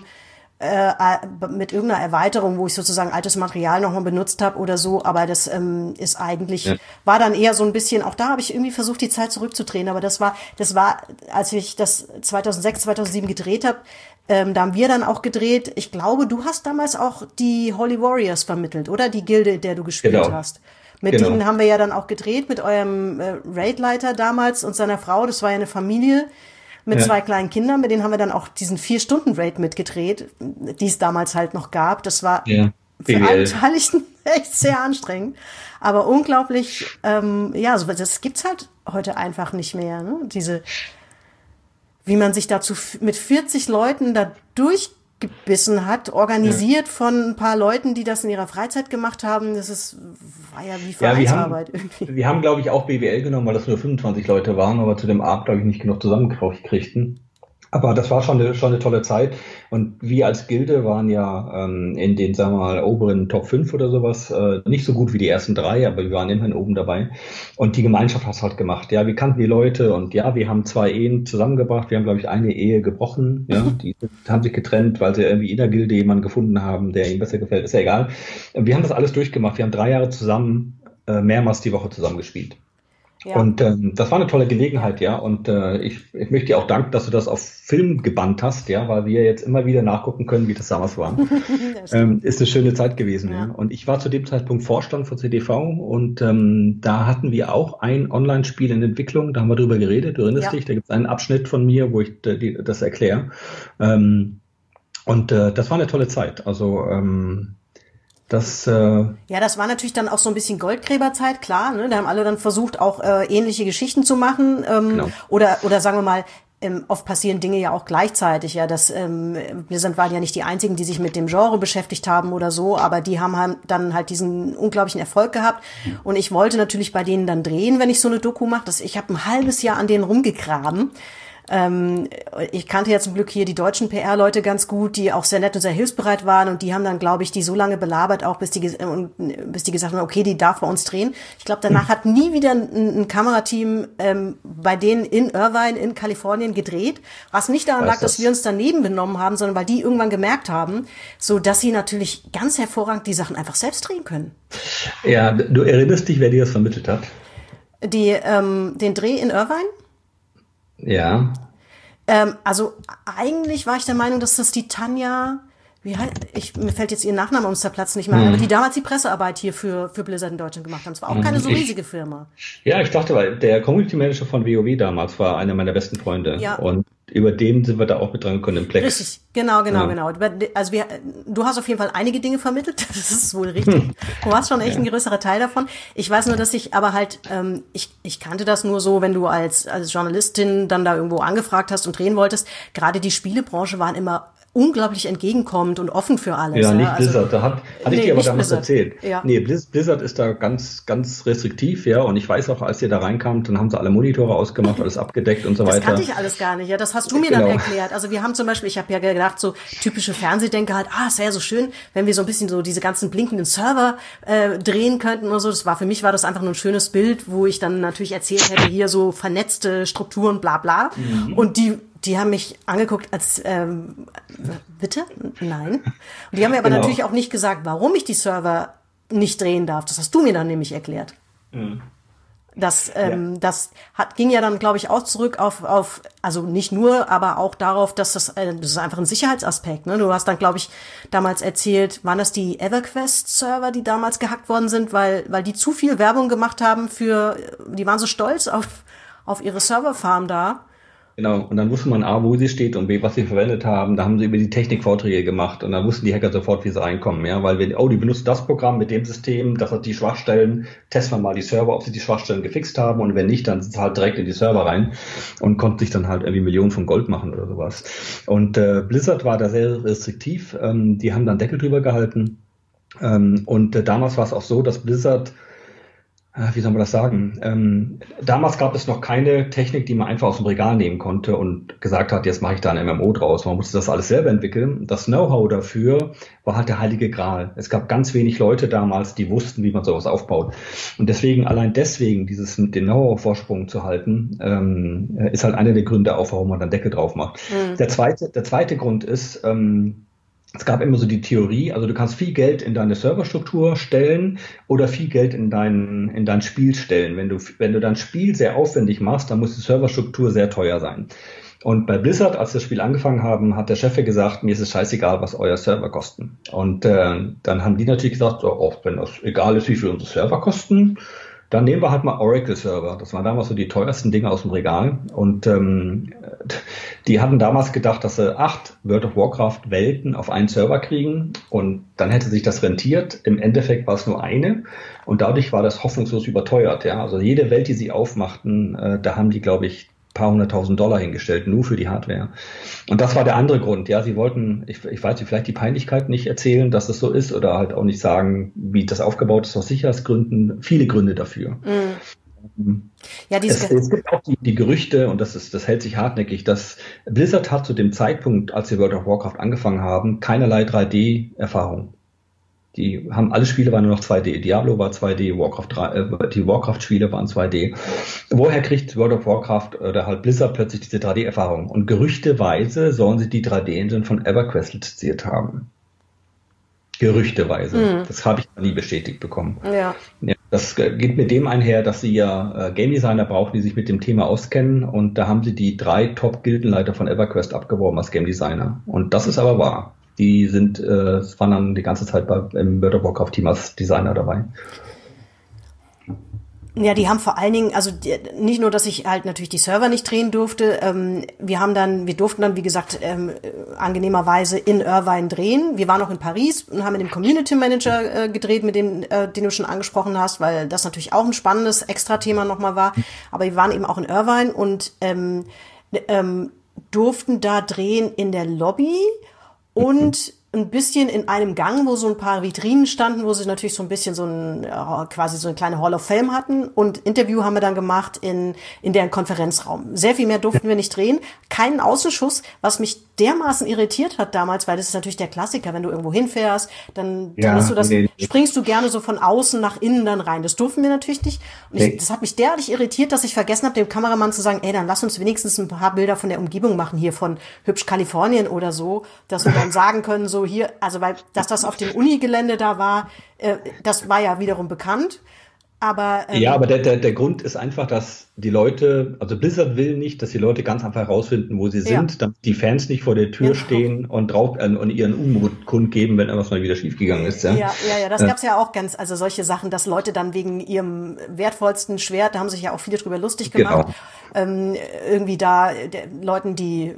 mit irgendeiner Erweiterung, wo ich sozusagen altes Material noch mal benutzt habe oder so. Aber das ist eigentlich, war dann eher so ein bisschen, auch da habe ich irgendwie versucht, die Zeit zurückzudrehen. Aber das war, als ich das 2006, 2007 gedreht habe, da haben wir dann auch gedreht. Ich glaube, du hast damals auch die Holy Warriors vermittelt, oder? Die Gilde, in der du gespielt hast. Mit denen haben wir ja dann auch gedreht, mit eurem Raidleiter damals und seiner Frau. Das war ja eine Familie mit 2 kleinen Kindern. Mit denen haben wir dann auch diesen 4-Stunden-Raid mitgedreht, die es damals halt noch gab. Das war für alle Beteiligten echt sehr anstrengend. Aber unglaublich, so, das gibt's halt heute einfach nicht mehr, ne? Wie man sich dazu mit 40 Leuten da durchgebissen hat, organisiert von ein paar Leuten, die das in ihrer Freizeit gemacht haben. War ja wie Vereinsarbeit irgendwie. Wir haben, glaube ich, auch BWL genommen, weil das nur 25 Leute waren, aber zu dem Abend, glaube ich, nicht genug zusammengekriegten. Aber das war schon eine tolle Zeit. Und wir als Gilde waren ja in den, sagen wir mal, oberen Top 5 oder sowas nicht so gut wie die ersten 3, aber wir waren immerhin oben dabei. Und die Gemeinschaft hat es halt gemacht. Ja, wir kannten die Leute und ja, wir haben 2 Ehen zusammengebracht. Wir haben, glaube ich, eine Ehe gebrochen. Ja, die haben sich getrennt, weil sie irgendwie in der Gilde jemanden gefunden haben, der ihnen besser gefällt. Ist ja egal. Wir haben das alles durchgemacht. Wir haben 3 Jahre zusammen mehrmals die Woche zusammengespielt. Ja. Und das war eine tolle Gelegenheit, ja. Und ich möchte dir auch danken, dass du das auf Film gebannt hast, ja, weil wir jetzt immer wieder nachgucken können, wie das damals war. Ist eine schöne Zeit gewesen, ja. Und ich war zu dem Zeitpunkt Vorstand von CTV und da hatten wir auch ein Online-Spiel in Entwicklung, da haben wir drüber geredet, du erinnerst dich, da gibt es einen Abschnitt von mir, wo ich das erkläre. Und das war eine tolle Zeit. Also das war natürlich dann auch so ein bisschen Goldgräberzeit, klar, ne? Da haben alle dann versucht, auch ähnliche Geschichten zu machen. Genau. Oder sagen wir mal, oft passieren Dinge ja auch gleichzeitig. Ja, wir waren ja nicht die einzigen, die sich mit dem Genre beschäftigt haben oder so, aber die haben dann halt diesen unglaublichen Erfolg gehabt. Und ich wollte natürlich bei denen dann drehen, wenn ich so eine Doku mache. Ich habe ein halbes Jahr an denen rumgegraben. Ich kannte ja zum Glück hier die deutschen PR-Leute ganz gut, die auch sehr nett und sehr hilfsbereit waren und die haben dann, glaube ich, die so lange belabert, auch bis die gesagt haben, okay, die darf bei uns drehen. Ich glaube, danach hat nie wieder ein Kamerateam bei denen in Irvine in Kalifornien gedreht, was nicht daran lag, dass wir uns daneben benommen haben, sondern weil die irgendwann gemerkt haben, so dass sie natürlich ganz hervorragend die Sachen einfach selbst drehen können. Ja, du erinnerst dich, wer dir das vermittelt hat? Den Dreh in Irvine? Ja. Also eigentlich war ich der Meinung, dass das die Tanja, mir fällt jetzt ihr Nachname ums Zerplatzen nicht mehr ein, aber die damals die Pressearbeit hier für Blizzard in Deutschland gemacht haben. Es war auch keine so riesige Firma. Ja, ich dachte, weil der Community Manager von WoW damals war einer meiner besten Freunde. Ja. Und über den sind wir da auch mit dran gekommen im Plex. Richtig, genau. Also du hast auf jeden Fall einige Dinge vermittelt, das ist wohl richtig. Du warst schon echt ein größerer Teil davon. Ich weiß nur, dass ich aber halt, ich kannte das nur so, wenn du als Journalistin dann da irgendwo angefragt hast und drehen wolltest. Gerade die Spielebranche waren immer unglaublich entgegenkommend und offen für alles. Ja, nicht Blizzard, da hatte ich dir aber damals erzählt. Ja. Nee, Blizzard ist da ganz, ganz restriktiv, ja, und ich weiß auch, als ihr da reinkamt, dann haben sie alle Monitore ausgemacht, alles abgedeckt und so weiter. Das kannte ich alles gar nicht, ja, das hast du mir dann erklärt. Also wir haben zum Beispiel, ich habe ja gedacht, so typische Fernsehdenker halt, es wäre so schön, wenn wir so ein bisschen so diese ganzen blinkenden Server drehen könnten und so. Für mich war das einfach nur ein schönes Bild, wo ich dann natürlich erzählt hätte, hier so vernetzte Strukturen, bla bla. Und die haben mich angeguckt als, bitte? Nein. Und die haben mir aber natürlich auch nicht gesagt, warum ich die Server nicht drehen darf. Das hast du mir dann nämlich erklärt. Mhm. Das ging ja dann, glaube ich, auch zurück auf, also nicht nur, aber auch darauf, dass das ist einfach ein Sicherheitsaspekt, ne? Du hast dann, glaube ich, damals erzählt, waren das die EverQuest-Server, die damals gehackt worden sind, weil die zu viel Werbung gemacht haben die waren so stolz auf ihre Serverfarm da. Genau, und dann wusste man A, wo sie steht und B, was sie verwendet haben. Da haben sie über die Technik Vorträge gemacht und dann wussten die Hacker sofort, wie sie reinkommen. Ja, weil die benutzen das Programm mit dem System, das hat die Schwachstellen, testen wir mal die Server, ob sie die Schwachstellen gefixt haben und wenn nicht, dann sind sie halt direkt in die Server rein und konnten sich dann halt irgendwie Millionen von Gold machen oder sowas. Und Blizzard war da sehr restriktiv, die haben dann Deckel drüber gehalten und damals war es auch so, dass Blizzard wie soll man das sagen? Damals gab es noch keine Technik, die man einfach aus dem Regal nehmen konnte und gesagt hat, jetzt mache ich da ein MMO draus. Man musste das alles selber entwickeln. Das Know-how dafür war halt der heilige Gral. Es gab ganz wenig Leute damals, die wussten, wie man sowas aufbaut. Und allein deswegen, den Know-how-Vorsprung zu halten, ist halt einer der Gründe auch, warum man dann Deckel drauf macht. Mhm. Der zweite Grund ist, es gab immer so die Theorie, also du kannst viel Geld in deine Serverstruktur stellen oder viel Geld in dein Spiel stellen. Wenn du dein Spiel sehr aufwendig machst, dann muss die Serverstruktur sehr teuer sein. Und bei Blizzard, als wir das Spiel angefangen haben, hat der Chef gesagt, mir ist es scheißegal, was euer Server kosten. Und dann haben die natürlich gesagt, so, wenn das egal ist, wie viel unsere Server kosten, dann nehmen wir halt mal Oracle-Server. Das waren damals so die teuersten Dinge aus dem Regal. Und die hatten damals gedacht, dass sie 8 World of Warcraft-Welten auf einen Server kriegen. Und dann hätte sich das rentiert. Im Endeffekt war es nur eine. Und dadurch war das hoffnungslos überteuert. Ja? Also jede Welt, die sie aufmachten, da haben die, glaube ich, paar $100.000 hingestellt, nur für die Hardware. Und das war der andere Grund. Ja, sie wollten, ich weiß nicht, vielleicht die Peinlichkeit nicht erzählen, dass es so ist oder halt auch nicht sagen, wie das aufgebaut ist aus Sicherheitsgründen. Viele Gründe dafür. Mhm. Ja, es gibt auch die Gerüchte, und das hält sich hartnäckig, dass Blizzard hat zu dem Zeitpunkt, als sie World of Warcraft angefangen haben, keinerlei 3D-Erfahrung. Alle Spiele waren nur noch 2D. Diablo war 2D, die Warcraft-Spiele waren 2D. Woher kriegt World of Warcraft oder halt Blizzard plötzlich diese 3D-Erfahrung? Und gerüchteweise sollen sie die 3D-Engine von EverQuest lizenziert haben. Gerüchteweise. Mhm. Das habe ich nie bestätigt bekommen. Ja. Das geht mit dem einher, dass sie ja Game Designer brauchen, die sich mit dem Thema auskennen. Und da haben sie die 3 Top-Gildenleiter von EverQuest abgeworben als Game Designer. Und das ist aber wahr. Die waren dann die ganze Zeit im World of Warcraft-Team als Designer dabei. Ja, die haben vor allen Dingen, also nicht nur, dass ich halt natürlich die Server nicht drehen durfte, wir durften dann, wie gesagt, angenehmerweise in Irvine drehen. Wir waren auch in Paris und haben mit dem Community Manager gedreht, mit dem, den du schon angesprochen hast, weil das natürlich auch ein spannendes Extra-Thema nochmal war. Aber wir waren eben auch in Irvine und durften da drehen in der Lobby und ein bisschen in einem Gang, wo so ein paar Vitrinen standen, wo sie natürlich so ein bisschen quasi so eine kleine Hall of Fame hatten. Und Interview haben wir dann gemacht in deren Konferenzraum. Sehr viel mehr durften wir nicht drehen. Keinen Außenschuss, was mich dermaßen irritiert hat damals, weil das ist natürlich der Klassiker, wenn du irgendwo hinfährst, dann springst du gerne so von außen nach innen dann rein. Das durften wir natürlich nicht. Und das hat mich derartig irritiert, dass ich vergessen habe, dem Kameramann zu sagen, dann lass uns wenigstens ein paar Bilder von der Umgebung machen, hier von hübsch Kalifornien oder so, dass wir dann sagen können, so hier, also dass das auf dem Unigelände da war, das war ja wiederum bekannt. Aber der Grund ist einfach, dass die Leute, also Blizzard will nicht, dass die Leute ganz einfach herausfinden, wo sie sind, damit die Fans nicht vor der Tür stehen und und ihren Unmut kundgeben, wenn irgendwas mal wieder schiefgegangen ist. Ja, das gab's ja auch also solche Sachen, dass Leute dann wegen ihrem wertvollsten Schwert, da haben sich ja auch viele drüber lustig gemacht, irgendwie da Leuten die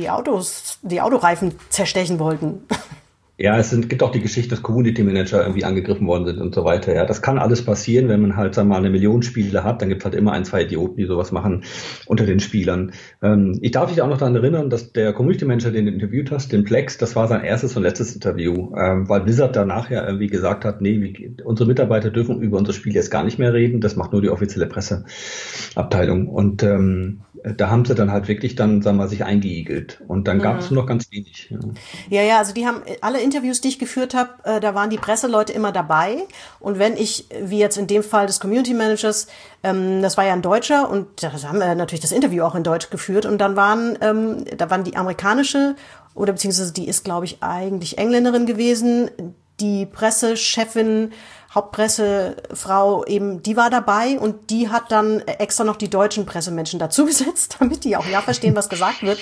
Autoreifen zerstechen wollten. Ja, gibt auch die Geschichte, dass Community Manager irgendwie angegriffen worden sind und so weiter. Ja, das kann alles passieren, wenn man halt, sagen wir mal, 1 Million Spiele hat, dann gibt's halt immer 1, 2 Idioten, die sowas machen unter den Spielern. Ich darf dich auch noch daran erinnern, dass der Community Manager, den du interviewt hast, den Plex, das war sein erstes und letztes Interview, weil Blizzard danach ja irgendwie gesagt hat, unsere Mitarbeiter dürfen über unser Spiel jetzt gar nicht mehr reden, das macht nur die offizielle Presseabteilung. Und da haben sie dann halt wirklich dann, sagen wir mal, sich eingeigelt. Und dann gab es nur noch ganz wenig. Ja, also die haben alle Interviews, die ich geführt habe, da waren die Presseleute immer dabei. Und wenn ich, wie jetzt in dem Fall des Community Managers, das war ja ein Deutscher und da haben wir natürlich das Interview auch in Deutsch geführt. Und dann waren die amerikanische, oder beziehungsweise die ist, glaube ich, eigentlich Engländerin gewesen, die Pressechefin, Hauptpressefrau eben, die war dabei und die hat dann extra noch die deutschen Pressemenschen dazugesetzt, damit die auch verstehen, was gesagt wird.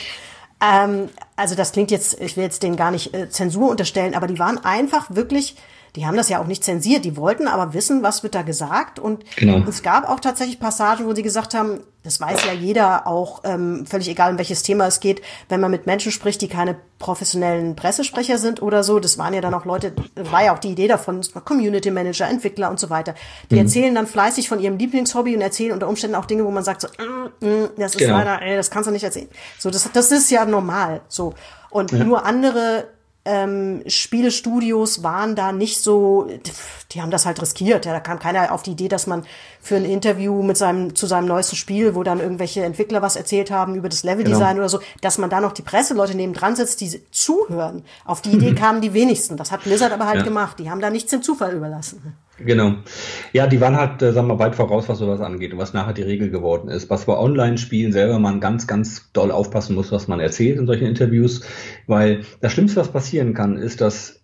Also das klingt jetzt, ich will jetzt denen gar nicht Zensur unterstellen, aber die waren einfach wirklich, die haben das ja auch nicht zensiert, die wollten aber wissen, was wird da gesagt und es gab auch tatsächlich Passagen, wo sie gesagt haben, das weiß ja jeder auch, völlig egal, um welches Thema es geht, wenn man mit Menschen spricht, die keine professionellen Pressesprecher sind oder so, das waren ja dann auch Leute, war ja auch die Idee davon, Community Manager, Entwickler und so weiter, die erzählen dann fleißig von ihrem Lieblingshobby und erzählen unter Umständen auch Dinge, wo man sagt so, das ist leider, das kannst du nicht erzählen. So, das ist ja normal, so. Und nur andere Spielestudios waren da nicht so, die haben das halt riskiert. Ja, da kam keiner auf die Idee, dass man für ein Interview zu seinem neuesten Spiel, wo dann irgendwelche Entwickler was erzählt haben über das Leveldesign oder so, dass man da noch die Presseleute nebendran setzt, die zuhören. Auf die Idee kamen die wenigsten. Das hat Blizzard aber halt gemacht. Die haben da nichts dem Zufall überlassen. Genau. Ja, die waren halt, sagen wir mal, weit voraus, was sowas angeht und was nachher die Regel geworden ist. Was bei Online-Spielen selber man ganz, ganz doll aufpassen muss, was man erzählt in solchen Interviews, weil das Schlimmste, was passieren kann, ist, dass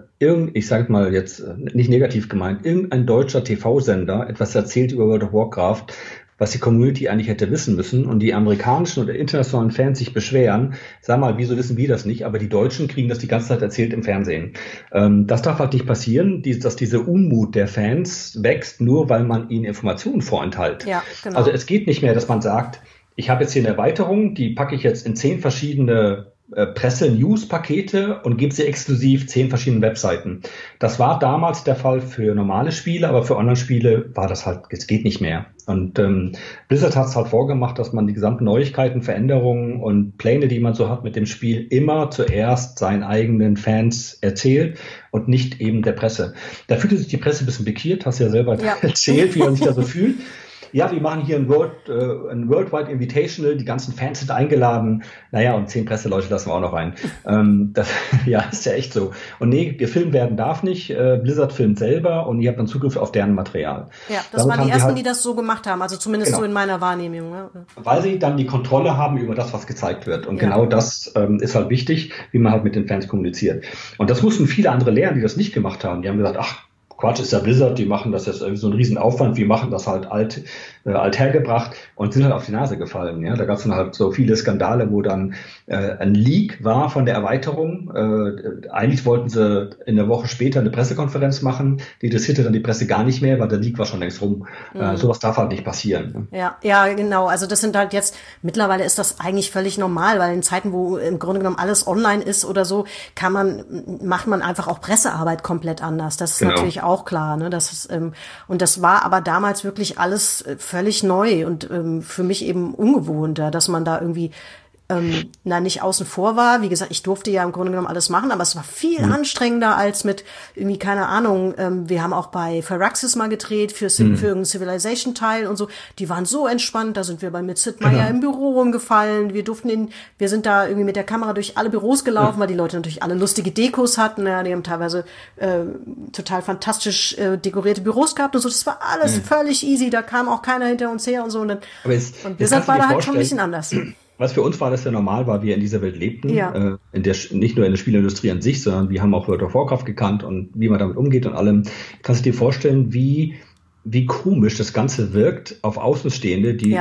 ich sage mal jetzt nicht negativ gemeint, irgendein deutscher TV-Sender etwas erzählt über World of Warcraft, was die Community eigentlich hätte wissen müssen und die amerikanischen oder internationalen Fans sich beschweren, sag mal, wieso wissen wir das nicht, aber die Deutschen kriegen das die ganze Zeit erzählt im Fernsehen. Das darf halt nicht passieren, dass diese Unmut der Fans wächst, nur weil man ihnen Informationen vorenthält. Ja, genau. Also es geht nicht mehr, dass man sagt, ich habe jetzt hier eine Erweiterung, die packe ich jetzt in 10 verschiedene Presse-News-Pakete und gebe sie exklusiv 10 verschiedenen Webseiten. Das war damals der Fall für normale Spiele, aber für Online-Spiele war das halt, es geht nicht mehr. Und Blizzard hat es halt vorgemacht, dass man die gesamten Neuigkeiten, Veränderungen und Pläne, die man so hat mit dem Spiel, immer zuerst seinen eigenen Fans erzählt und nicht eben der Presse. Da fühlte sich die Presse ein bisschen pikiert, hast ja selber erzählt, wie man sich da so fühlt. Ja, wir machen hier ein Worldwide Invitational, die ganzen Fans sind eingeladen. Naja, und 10 Presseleute lassen wir auch noch rein. Ist ja echt so. Und nee, gefilmt werden darf nicht. Blizzard filmt selber und ihr habt dann Zugriff auf deren Material. Ja, das waren die ersten, die das so gemacht haben. Also zumindest so in meiner Wahrnehmung. Ja. Weil sie dann die Kontrolle haben über das, was gezeigt wird. Und genau das ist halt wichtig, wie man halt mit den Fans kommuniziert. Und das mussten viele andere lernen, die das nicht gemacht haben. Die haben gesagt, ach, Quatsch, ist ja Blizzard, die machen das jetzt irgendwie so einen riesen Aufwand, wir machen das halt althergebracht und sind halt auf die Nase gefallen. Ja, da gab es dann halt so viele Skandale, wo dann ein Leak war von der Erweiterung. Eigentlich wollten sie in der Woche später eine Pressekonferenz machen, die interessierte dann die Presse gar nicht mehr, weil der Leak war schon längst rum. Sowas darf halt nicht passieren. Ne? Ja, genau. Also das sind halt jetzt, mittlerweile ist das eigentlich völlig normal, weil in Zeiten, wo im Grunde genommen alles online ist oder so, macht man einfach auch Pressearbeit komplett anders. Das ist natürlich auch klar, ne? Und das war aber damals wirklich alles völlig neu und für mich eben ungewohnter, dass man da irgendwie nicht außen vor war. Wie gesagt, ich durfte ja im Grunde genommen alles machen, aber es war viel anstrengender als mit irgendwie, keine Ahnung, wir haben auch bei Firaxis mal gedreht für irgendeinen Civilization-Teil und so. Die waren so entspannt, da sind wir mit Sid Meier im Büro rumgefallen. Wir sind da irgendwie mit der Kamera durch alle Büros gelaufen, weil die Leute natürlich alle lustige Dekos hatten. Ja, die haben teilweise total fantastisch dekorierte Büros gehabt und so. Das war alles völlig easy, da kam auch keiner hinter uns her und so. Und Blizzard war da halt schon ein bisschen anders. Was für uns war das ja normal, weil wir in dieser Welt lebten, nicht nur in der Spielindustrie an sich, sondern wir haben auch World of Warcraft gekannt und wie man damit umgeht und allem. Kannst du dir vorstellen, wie komisch das Ganze wirkt auf Außenstehende, die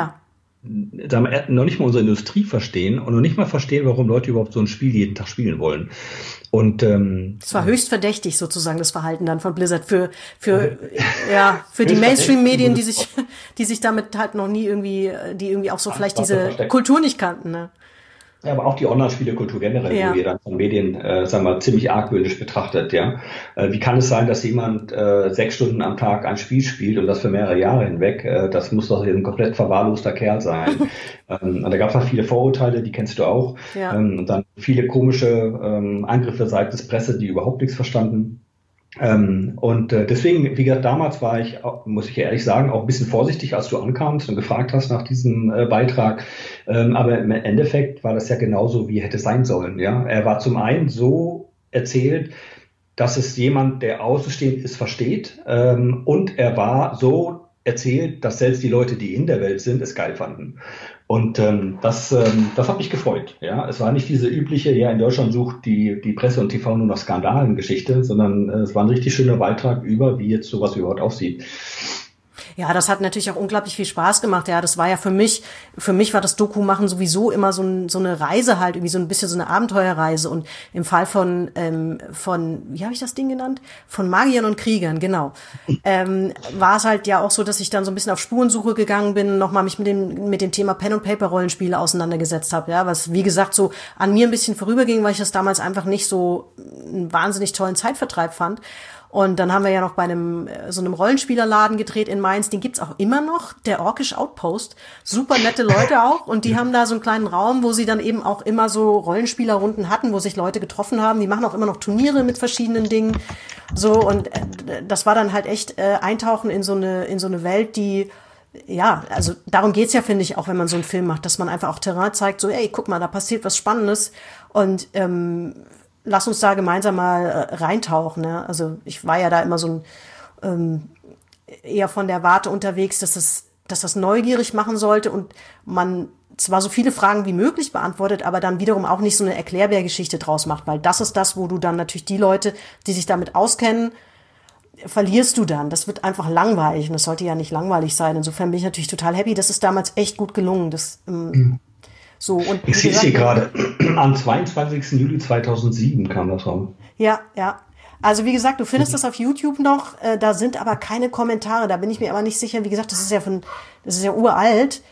noch nicht mal unsere Industrie verstehen und noch nicht mal verstehen, warum Leute überhaupt so ein Spiel jeden Tag spielen wollen. Und es war höchst verdächtig sozusagen, das Verhalten dann von Blizzard für die Mainstream-Medien, die sich damit halt noch nie die irgendwie auch so vielleicht diese Kultur nicht kannten, ne? Ja, aber auch die Online-Spielekultur generell, wo ihr dann von Medien, sagen wir mal, ziemlich argwöhnisch betrachtet, ja. Wie kann es sein, dass jemand 6 Stunden am Tag ein Spiel spielt und das für mehrere Jahre hinweg? Das muss doch ein komplett verwahrloster Kerl sein. Und da gab es auch viele Vorurteile, die kennst du auch. Ja. Und dann viele komische Angriffe seitens Presse, die überhaupt nichts verstanden. Deswegen, wie gesagt, damals war ich, muss ich ehrlich sagen, auch ein bisschen vorsichtig, als du ankamst und gefragt hast nach diesem Beitrag. Aber im Endeffekt war das ja genauso, wie hätte sein sollen. Ja, er war zum einen so erzählt, dass es jemand, der außenstehend ist, versteht. Und er war so erzählt, dass selbst die Leute, die in der Welt sind, es geil fanden. Und das hat mich gefreut. Ja, es war nicht diese übliche, in Deutschland sucht die Presse und TV nur nach Skandalen-Geschichte, sondern es war ein richtig schöner Beitrag über, wie jetzt sowas überhaupt aussieht. Ja, das hat natürlich auch unglaublich viel Spaß gemacht. Ja, das war ja für mich war das Doku-Machen sowieso immer so eine Reise halt, irgendwie so ein bisschen so eine Abenteuerreise. Und im Fall von wie habe ich das Ding genannt? Von Magiern und Kriegern, genau. War es halt ja auch so, dass ich dann so ein bisschen auf Spurensuche gegangen bin, nochmal mich mit dem Thema Pen-and-Paper-Rollenspiele auseinandergesetzt habe. Ja, was, wie gesagt, so an mir ein bisschen vorüberging, weil ich das damals einfach nicht so einen wahnsinnig tollen Zeitvertreib fand. Und dann haben wir ja noch bei so einem Rollenspielerladen gedreht in Mainz, den gibt's auch immer noch, der Orkish Outpost. Super nette Leute auch und die haben da so einen kleinen Raum, wo sie dann eben auch immer so Rollenspielerrunden hatten, wo sich Leute getroffen haben. Die machen auch immer noch Turniere mit verschiedenen Dingen. So, und das war dann halt echt Eintauchen in so eine Welt, die, ja, also darum geht's ja, finde ich, auch wenn man so einen Film macht, dass man einfach auch Terrain zeigt, so, ey, guck mal, da passiert was Spannendes und lass uns da gemeinsam mal reintauchen. Ne? Also ich war ja da immer so eher von der Warte unterwegs, dass das neugierig machen sollte und man zwar so viele Fragen wie möglich beantwortet, aber dann wiederum auch nicht so eine Erklärbärgeschichte draus macht, weil das ist das, wo du dann natürlich die Leute, die sich damit auskennen, verlierst du dann. Das wird einfach langweilig und das sollte ja nicht langweilig sein. Insofern bin ich natürlich total happy. Das ist damals echt gut gelungen. So, und ich sehe es hier gerade. Am 22. Juli 2007 kam das raus. Ja. Also wie gesagt, du findest das auf YouTube noch. Da sind aber keine Kommentare. Da bin ich mir aber nicht sicher. Wie gesagt, das ist ja uralt.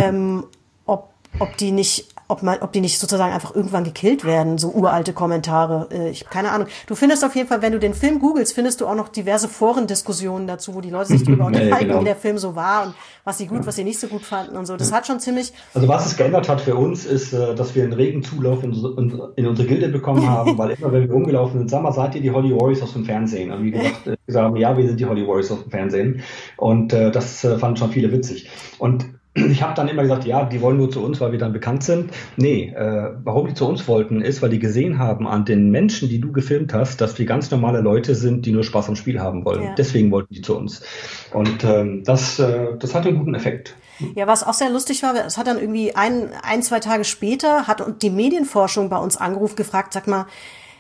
Ob die nicht sozusagen einfach irgendwann gekillt werden, so uralte Kommentare. Ich habe keine Ahnung. Du findest auf jeden Fall, wenn du den Film googelst, findest du auch noch diverse Forendiskussionen dazu, wo die Leute sich darüber unterhalten, genau, wie der Film so war und was sie gut, was sie nicht so gut fanden und so. Das hat schon ziemlich... Also was es geändert hat für uns, ist, dass wir einen regen Zulauf in unsere Gilde bekommen haben, weil immer, wenn wir rumgelaufen sind, sag mal, seid ihr die Holly Warriors aus dem Fernsehen? Und wie gesagt, gesagt haben, ja, wir sind die Holly Warriors aus dem Fernsehen. Und das fanden schon viele witzig. Und ich habe dann immer gesagt, ja, die wollen nur zu uns, weil wir dann bekannt sind. Nee, warum die zu uns wollten, ist, weil die gesehen haben an den Menschen, die du gefilmt hast, dass die ganz normale Leute sind, die nur Spaß am Spiel haben wollen. Ja. Deswegen wollten die zu uns. Und das hat einen guten Effekt. Ja, was auch sehr lustig war, es hat dann irgendwie zwei Tage später, hat die Medienforschung bei uns angerufen, gefragt, sag mal,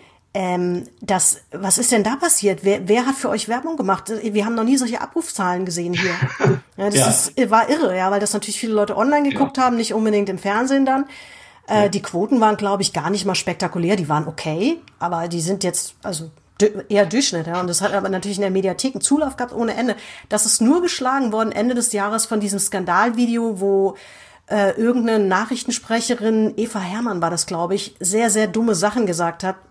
was ist denn da passiert? Wer hat für euch Werbung gemacht? Wir haben noch nie solche Abrufzahlen gesehen hier. Ja, war irre, ja, weil das natürlich viele Leute online geguckt haben, nicht unbedingt im Fernsehen dann. Die Quoten waren, glaube ich, gar nicht mal spektakulär. Die waren okay, aber die sind jetzt, also eher Durchschnitt, ja. Und das hat aber natürlich in der Mediathek einen Zulauf gehabt ohne Ende. Das ist nur geschlagen worden Ende des Jahres von diesem Skandalvideo, wo irgendeine Nachrichtensprecherin, Eva Herrmann war das, glaube ich, sehr, sehr dumme Sachen gesagt hat.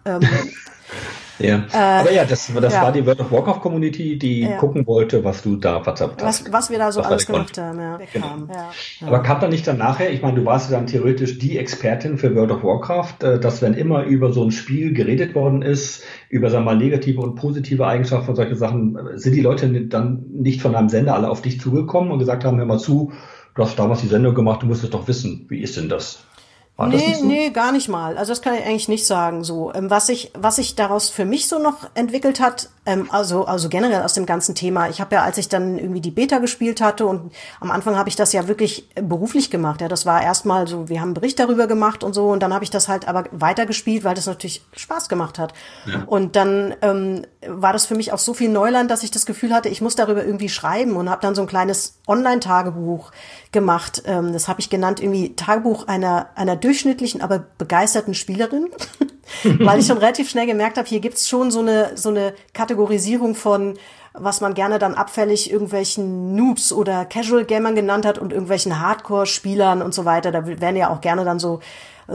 Ja, aber ja, das war die World of Warcraft Community, die gucken wollte, was du da verzapft hast. Was wir da so alles gemacht haben, ja. Genau. Ja. Aber kam dann nicht dann nachher, ich meine, du warst ja dann theoretisch die Expertin für World of Warcraft, dass wenn immer über so ein Spiel geredet worden ist, über, sagen wir mal, negative und positive Eigenschaften und solche Sachen, sind die Leute dann nicht von deinem Sender alle auf dich zugekommen und gesagt haben, hör mal zu, du hast damals die Sendung gemacht, du musst es doch wissen. Wie ist denn das? Nee, gar nicht mal. Also das kann ich eigentlich nicht sagen. So, was sich daraus für mich so noch entwickelt hat, also generell aus dem ganzen Thema. Ich habe ja, als ich dann irgendwie die Beta gespielt hatte und am Anfang habe ich das ja wirklich beruflich gemacht. Ja, das war erstmal so, wir haben einen Bericht darüber gemacht und so und dann habe ich das halt aber weitergespielt, weil das natürlich Spaß gemacht hat. Ja. Und dann war das für mich auch so viel Neuland, dass ich das Gefühl hatte, ich muss darüber irgendwie schreiben und habe dann so ein kleines Online-Tagebuch gemacht. Das habe ich genannt irgendwie Tagebuch einer durchschnittlichen, aber begeisterten Spielerin, weil ich schon relativ schnell gemerkt habe, hier gibt's schon so eine Kategorisierung von, was man gerne dann abfällig irgendwelchen Noobs oder Casual Gamern genannt hat und irgendwelchen Hardcore-Spielern und so weiter. Da werden ja auch gerne dann so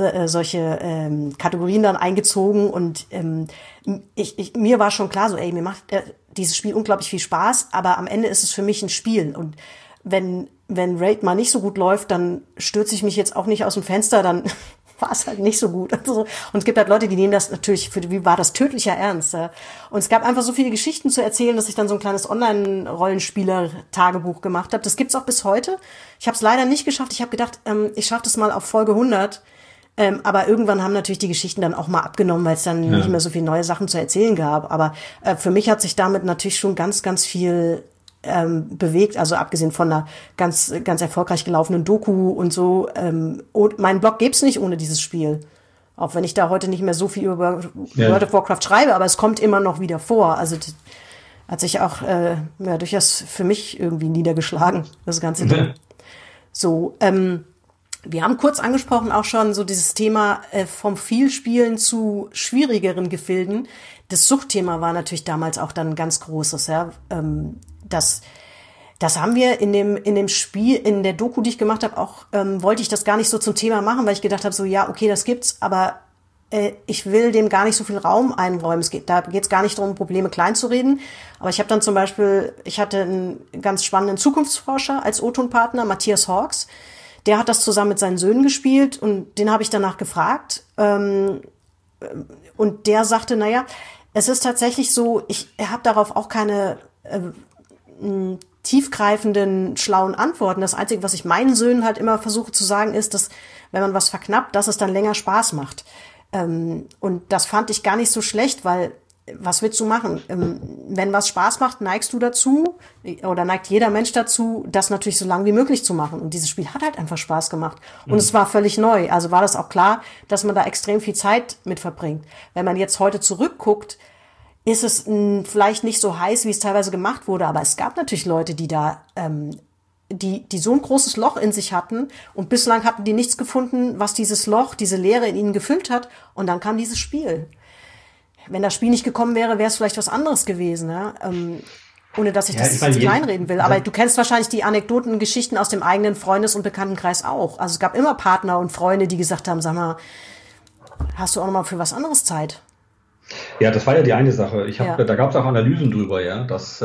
solche Kategorien dann eingezogen und mir war schon klar so, ey, mir macht dieses Spiel unglaublich viel Spaß, aber am Ende ist es für mich ein Spiel und wenn Raid mal nicht so gut läuft, dann stürze ich mich jetzt auch nicht aus dem Fenster, dann war es halt nicht so gut. Und es gibt halt Leute, die nehmen das natürlich wie war das tödlicher Ernst. Ja? Und es gab einfach so viele Geschichten zu erzählen, dass ich dann so ein kleines Online-Rollenspieler-Tagebuch gemacht habe. Das gibt's auch bis heute. Ich habe es leider nicht geschafft. Ich habe gedacht, ich schaffe das mal auf Folge 100. Aber irgendwann haben natürlich die Geschichten dann auch mal abgenommen, weil es dann nicht mehr so viele neue Sachen zu erzählen gab. Aber für mich hat sich damit natürlich schon ganz, ganz viel bewegt, also abgesehen von einer ganz, ganz erfolgreich gelaufenen Doku und so. Und meinen Blog gäbe es nicht ohne dieses Spiel. Auch wenn ich da heute nicht mehr so viel über World of Warcraft schreibe, aber es kommt immer noch wieder vor. Also das hat sich auch durchaus für mich irgendwie niedergeschlagen, das ganze Ding. So, wir haben kurz angesprochen auch schon so dieses Thema vom Vielspielen zu schwierigeren Gefilden. Das Suchtthema war natürlich damals auch dann ein ganz großes, ja. Das haben wir in dem Spiel, in der Doku, die ich gemacht habe, auch wollte ich das gar nicht so zum Thema machen, weil ich gedacht habe, so ja, okay, das gibt's, aber ich will dem gar nicht so viel Raum einräumen. Da geht's gar nicht darum, Probleme klein zu reden. Aber ich habe dann zum Beispiel, ich hatte einen ganz spannenden Zukunftsforscher als O-Ton-Partner, Matthias Hawks. Der hat das zusammen mit seinen Söhnen gespielt und den habe ich danach gefragt. Und der sagte, naja, es ist tatsächlich so, ich habe darauf auch keine tiefgreifenden, schlauen Antworten. Das Einzige, was ich meinen Söhnen halt immer versuche zu sagen, ist, dass wenn man was verknappt, dass es dann länger Spaß macht. Und das fand ich gar nicht so schlecht, weil was willst du machen? Wenn was Spaß macht, neigst du dazu oder neigt jeder Mensch dazu, das natürlich so lang wie möglich zu machen. Und dieses Spiel hat halt einfach Spaß gemacht. Und es war völlig neu. Also war das auch klar, dass man da extrem viel Zeit mit verbringt. Wenn man jetzt heute zurückguckt, ist es vielleicht nicht so heiß, wie es teilweise gemacht wurde. Aber es gab natürlich Leute, die da die so ein großes Loch in sich hatten und bislang hatten die nichts gefunden, was dieses Loch, diese Leere in ihnen gefüllt hat und dann kam dieses Spiel. Wenn das Spiel nicht gekommen wäre, wäre es vielleicht was anderes gewesen, ja? Ohne dass ich das zu kleinreden will. Aber du kennst wahrscheinlich die Anekdoten und Geschichten aus dem eigenen Freundes- und Bekanntenkreis auch. Also es gab immer Partner und Freunde, die gesagt haben, sag mal, hast du auch noch mal für was anderes Zeit? Ja, das war ja die eine Sache. Da gab es auch Analysen drüber, ja, dass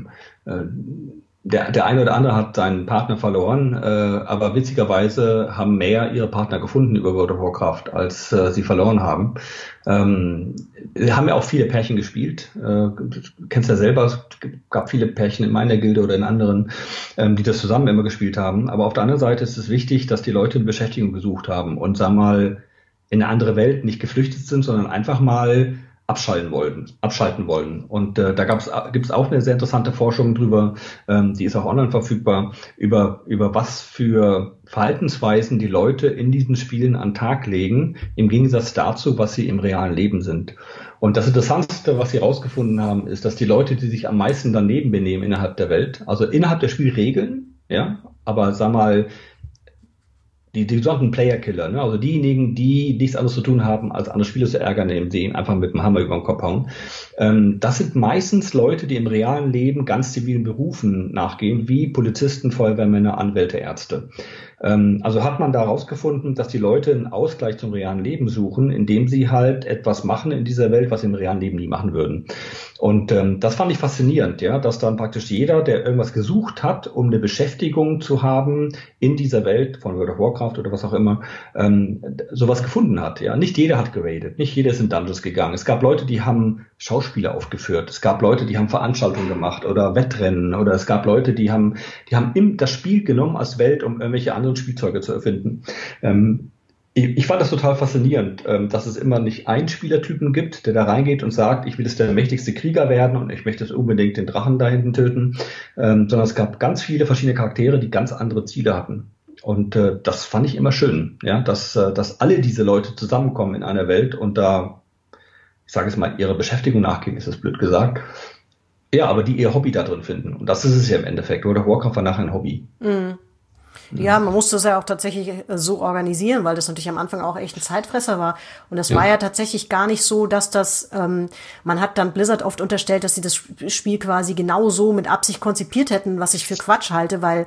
der eine oder andere hat seinen Partner verloren, aber witzigerweise haben mehr ihre Partner gefunden über World of Warcraft, als sie verloren haben. Haben ja auch viele Pärchen gespielt. Du kennst ja selber, es gab viele Pärchen in meiner Gilde oder in anderen, die das zusammen immer gespielt haben. Aber auf der anderen Seite ist es wichtig, dass die Leute eine Beschäftigung gesucht haben und, sag mal, in eine andere Welt nicht geflüchtet sind, sondern einfach mal abschalten wollen. Und da gibt's auch eine sehr interessante Forschung drüber, die ist auch online verfügbar, über was für Verhaltensweisen die Leute in diesen Spielen an den Tag legen, im Gegensatz dazu, was sie im realen Leben sind. Und das Interessanteste, was sie herausgefunden haben, ist, dass die Leute, die sich am meisten daneben benehmen innerhalb der Welt, also innerhalb der Spielregeln, ja, aber sag mal, die sogenannten Player-Killer, ne? Also diejenigen, die nichts anderes zu tun haben, als andere Spieler zu ärgern, indem sie ihn einfach mit dem Hammer über den Kopf hauen. Das sind meistens Leute, die im realen Leben ganz zivilen Berufen nachgehen, wie Polizisten, Feuerwehrmänner, Anwälte, Ärzte. Also hat man da herausgefunden, dass die Leute einen Ausgleich zum realen Leben suchen, indem sie halt etwas machen in dieser Welt, was sie im realen Leben nie machen würden. Und das fand ich faszinierend, ja, dass dann praktisch jeder, der irgendwas gesucht hat, um eine Beschäftigung zu haben in dieser Welt von World of Warcraft oder was auch immer, sowas gefunden hat. Ja, nicht jeder hat geradet, nicht jeder ist in Dungeons gegangen. Es gab Leute, die haben Schauspieler aufgeführt. Es gab Leute, die haben Veranstaltungen gemacht oder Wettrennen, oder es gab Leute, die haben das Spiel genommen als Welt, um irgendwelche anderen Spielzeuge zu erfinden. Ich fand das total faszinierend, dass es immer nicht einen Spielertypen gibt, der da reingeht und sagt, ich will jetzt der mächtigste Krieger werden und ich möchte jetzt unbedingt den Drachen da hinten töten, sondern es gab ganz viele verschiedene Charaktere, die ganz andere Ziele hatten. Und das fand ich immer schön, ja, dass alle diese Leute zusammenkommen in einer Welt und da, ich sage es mal, ihrer Beschäftigung nachgehen, ist das blöd gesagt. Ja, aber die ihr Hobby da drin finden. Und das ist es ja im Endeffekt. World of Warcraft war nachher ein Hobby. Mhm. Ja, man musste das ja auch tatsächlich so organisieren, weil das natürlich am Anfang auch echt ein Zeitfresser war. Und das war ja tatsächlich gar nicht so, dass das, man hat dann Blizzard oft unterstellt, dass sie das Spiel quasi genau so mit Absicht konzipiert hätten, was ich für Quatsch halte, weil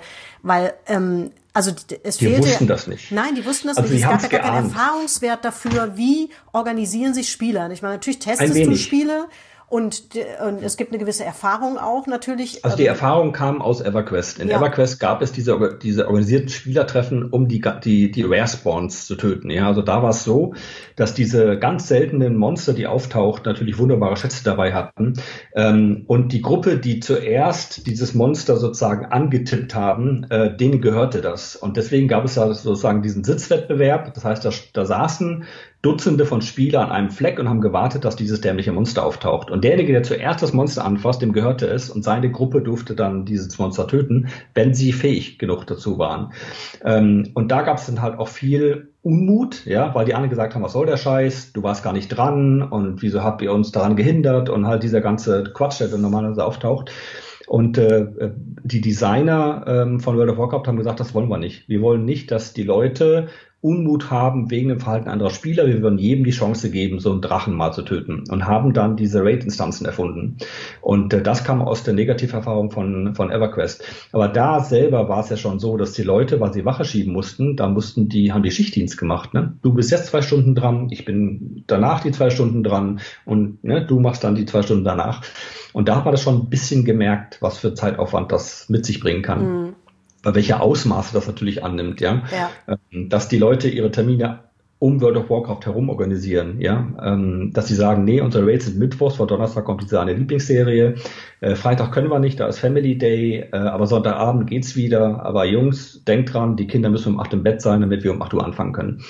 also es fehlte. Die wussten das nicht. Nein, die wussten das also nicht. Es gab ja gar keinen Erfahrungswert dafür, wie organisieren sich Spieler. Ich meine, natürlich testest du Spiele. Und es gibt eine gewisse Erfahrung auch natürlich. Also die Erfahrung kam aus EverQuest. In EverQuest gab es diese organisierten Spielertreffen, um die Rare Spawns zu töten. Ja, also da war es so, dass diese ganz seltenen Monster, die auftauchten, natürlich wunderbare Schätze dabei hatten. Und die Gruppe, die zuerst dieses Monster sozusagen angetippt haben, denen gehörte das. Und deswegen gab es da sozusagen diesen Sitzwettbewerb. Das heißt, da saßen Dutzende von Spielern an einem Fleck und haben gewartet, dass dieses dämliche Monster auftaucht. Und derjenige, der zuerst das Monster anfasst, dem gehörte es und seine Gruppe durfte dann dieses Monster töten, wenn sie fähig genug dazu waren. Und da gab es dann halt auch viel Unmut, ja, weil die anderen gesagt haben, was soll der Scheiß, du warst gar nicht dran und wieso habt ihr uns daran gehindert und halt dieser ganze Quatsch, der dann normalerweise auftaucht. Und die Designer von World of Warcraft haben gesagt, das wollen wir nicht. Wir wollen nicht, dass die Leute Unmut haben wegen dem Verhalten anderer Spieler. Wir würden jedem die Chance geben, so einen Drachen mal zu töten und haben dann diese Raid-Instanzen erfunden. Und das kam aus der Negativerfahrung von EverQuest. Aber da selber war es ja schon so, dass die Leute, weil sie Wache schieben mussten, haben die Schichtdienst gemacht. Ne? Du bist jetzt 2 Stunden dran, ich bin danach die 2 Stunden dran und ne, du machst dann die 2 Stunden danach. Und da hat man das schon ein bisschen gemerkt, was für Zeitaufwand das mit sich bringen kann. Welche Ausmaße das natürlich annimmt, ja. Dass die Leute ihre Termine um World of Warcraft herum organisieren, ja. Dass sie sagen, nee, unsere Raids sind mittwochs, vor Donnerstag kommt diese eine Lieblingsserie, Freitag können wir nicht, da ist Family Day, aber Sonntagabend geht's wieder, aber Jungs, denkt dran, die Kinder müssen um 8 im Bett sein, damit wir um 8 Uhr anfangen können.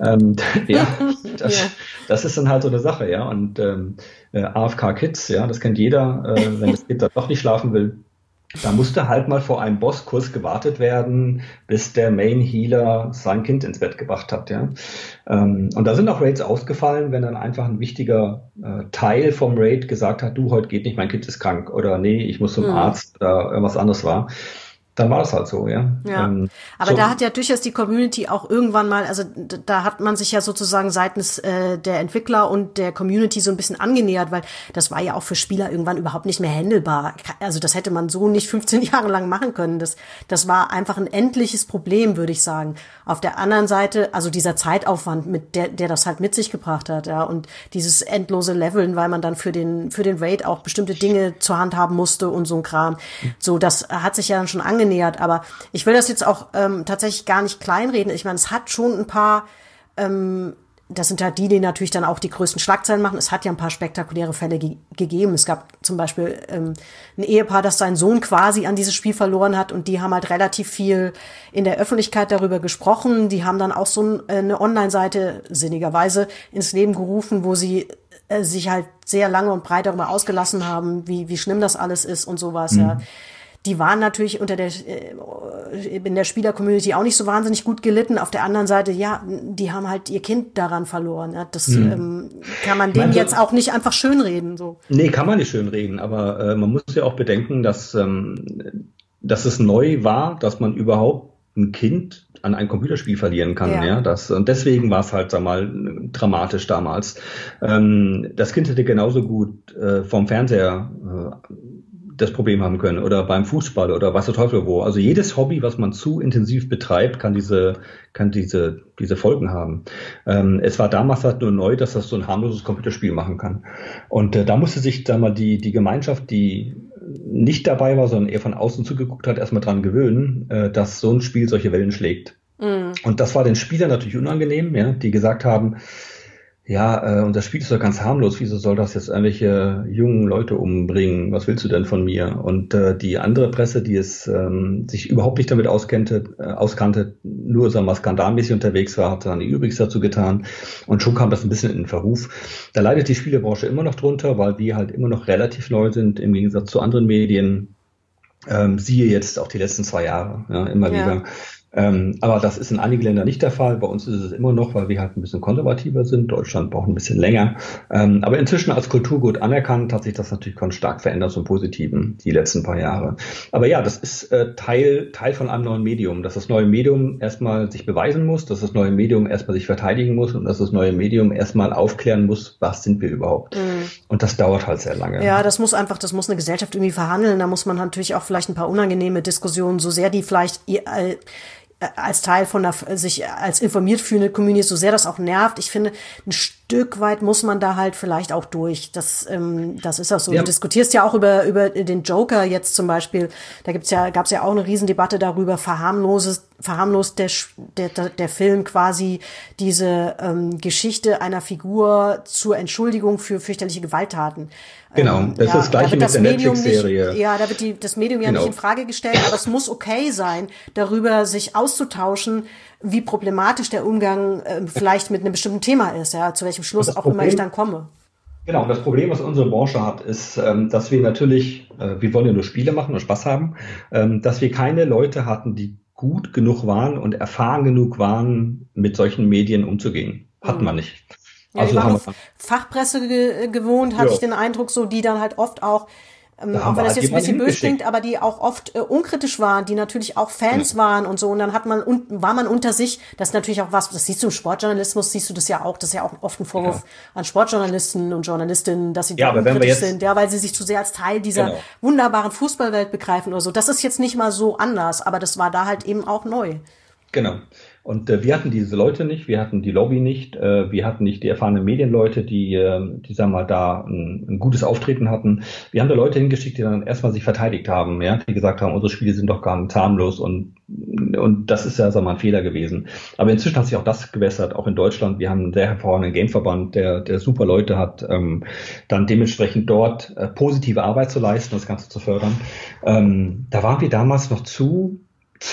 Das ist dann halt so eine Sache, ja. Und AFK Kids, ja, das kennt jeder, wenn das Kind dann doch nicht schlafen will. Da musste halt mal vor einem Bosskurs gewartet werden, bis der Main Healer sein Kind ins Bett gebracht hat, ja. Und da sind auch Raids ausgefallen, wenn dann einfach ein wichtiger Teil vom Raid gesagt hat, du, heute geht nicht, mein Kind ist krank oder nee, ich muss zum Arzt oder irgendwas anderes war. Dann war das halt so, ja. Aber da hat ja durchaus die Community auch irgendwann mal, also da hat man sich ja sozusagen seitens der Entwickler und der Community so ein bisschen angenähert, weil das war ja auch für Spieler irgendwann überhaupt nicht mehr handelbar. Also das hätte man so nicht 15 Jahre lang machen können. Das war einfach ein endliches Problem, würde ich sagen. Auf der anderen Seite, also dieser Zeitaufwand, mit der das halt mit sich gebracht hat, ja, und dieses endlose Leveln, weil man dann für den Raid auch bestimmte Dinge zur Hand haben musste und so ein Kram. So, das hat sich ja dann schon angenähert. Aber ich will das jetzt auch tatsächlich gar nicht kleinreden. Ich meine, es hat schon ein paar, das sind halt die natürlich dann auch die größten Schlagzeilen machen. Es hat ja ein paar spektakuläre Fälle gegeben. Es gab zum Beispiel ein Ehepaar, das seinen Sohn quasi an dieses Spiel verloren hat, und die haben halt relativ viel in der Öffentlichkeit darüber gesprochen. Die haben dann auch so eine Online-Seite sinnigerweise ins Leben gerufen, wo sie sich halt sehr lange und breit darüber ausgelassen haben, wie schlimm das alles ist und sowas, ja. Die waren natürlich in der Spieler-Community auch nicht so wahnsinnig gut gelitten. Auf der anderen Seite, ja, die haben halt ihr Kind daran verloren. Ja. Das kann man denen jetzt auch nicht einfach schönreden. So. Nee, kann man nicht schönreden. Aber man muss ja auch bedenken, dass es neu war, dass man überhaupt ein Kind an ein Computerspiel verlieren kann. Ja. Und deswegen war es halt, sag mal, dramatisch damals. Das Kind hätte genauso gut vom Fernseher das Problem haben können oder beim Fußball oder was der Teufel wo. Also jedes Hobby, was man zu intensiv betreibt, kann diese Folgen haben. Es war damals halt nur neu, dass das so ein harmloses Computerspiel machen kann. Und da musste sich da mal die Gemeinschaft, die nicht dabei war, sondern eher von außen zugeguckt hat, erstmal dran gewöhnen, dass so ein Spiel solche Wellen schlägt. Und das war den Spielern natürlich unangenehm, ja, die gesagt haben, ja, unser Spiel ist doch ganz harmlos, wieso soll das jetzt irgendwelche jungen Leute umbringen? Was willst du denn von mir? Und die andere Presse, die es sich überhaupt nicht damit auskannte, nur sagen wir mal skandalmäßig unterwegs war, hat dann ihr Übriges dazu getan. Und schon kam das ein bisschen in den Verruf. Da leidet die Spielebranche immer noch drunter, weil wir halt immer noch relativ neu sind, im Gegensatz zu anderen Medien. Siehe jetzt auch die letzten 2 Jahre, ja, immer wieder. Aber das ist in einigen Ländern nicht der Fall. Bei uns ist es immer noch, weil wir halt ein bisschen konservativer sind. Deutschland braucht ein bisschen länger. Aber inzwischen als Kulturgut anerkannt, hat sich das natürlich stark verändert zum Positiven die letzten paar Jahre. Aber ja, das ist Teil von einem neuen Medium, dass das neue Medium erstmal sich beweisen muss, dass das neue Medium erstmal sich verteidigen muss und dass das neue Medium erstmal aufklären muss, was sind wir überhaupt. Und das dauert halt sehr lange. Ja, das muss eine Gesellschaft irgendwie verhandeln. Da muss man natürlich auch vielleicht ein paar unangenehme Diskussionen, so sehr die vielleicht als Teil von sich als informiert fühlende Community, so sehr das auch nervt. Ich finde, ein Stück weit muss man da halt vielleicht auch durch. Das ist auch so. Ja. Du diskutierst ja auch über den Joker jetzt zum Beispiel. Da gab's ja auch eine Riesendebatte darüber, verharmlost der Film quasi diese Geschichte einer Figur zur Entschuldigung für fürchterliche Gewalttaten. Genau, das ist das Gleiche mit der Netflix-Serie. Ja, da wird das Medium ja nicht in Frage gestellt, aber es muss okay sein, darüber sich auszutauschen, wie problematisch der Umgang vielleicht mit einem bestimmten Thema ist, ja, zu welchem Schluss auch immer ich dann komme. Genau, das Problem, was unsere Branche hat, ist, dass wir natürlich, wir wollen ja nur Spiele machen und Spaß haben, dass wir keine Leute hatten, die gut genug waren und erfahren genug waren, mit solchen Medien umzugehen. Hatten wir nicht. Ja, also die waren auf Fachpresse gewohnt, hatte ich den Eindruck, so, die dann halt oft auch auch wenn das jetzt ein bisschen böse klingt, aber die auch oft unkritisch waren, die natürlich auch Fans waren und so. Und dann war man unter sich, das ist natürlich auch was, das siehst du im Sportjournalismus, siehst du das ja auch, das ist ja auch oft ein Vorwurf an Sportjournalisten und Journalistinnen, dass sie unkritisch sind, weil sie sich zu sehr als Teil dieser wunderbaren Fußballwelt begreifen oder so. Das ist jetzt nicht mal so anders, aber das war da halt eben auch neu. Genau. Und wir hatten diese Leute nicht, wir hatten die Lobby nicht, wir hatten nicht die erfahrenen Medienleute, die sagen wir mal, da ein gutes Auftreten hatten. Wir haben da Leute hingeschickt, die dann erstmal sich verteidigt haben, ja, die gesagt haben, unsere Spiele sind doch gar nicht harmlos und das ist ja, sagen wir mal, ein Fehler gewesen. Aber inzwischen hat sich auch das gewässert, auch in Deutschland. Wir haben einen sehr hervorragenden Gameverband, der super Leute hat, dann dementsprechend dort positive Arbeit zu leisten, das Ganze zu fördern. Da waren wir damals noch zu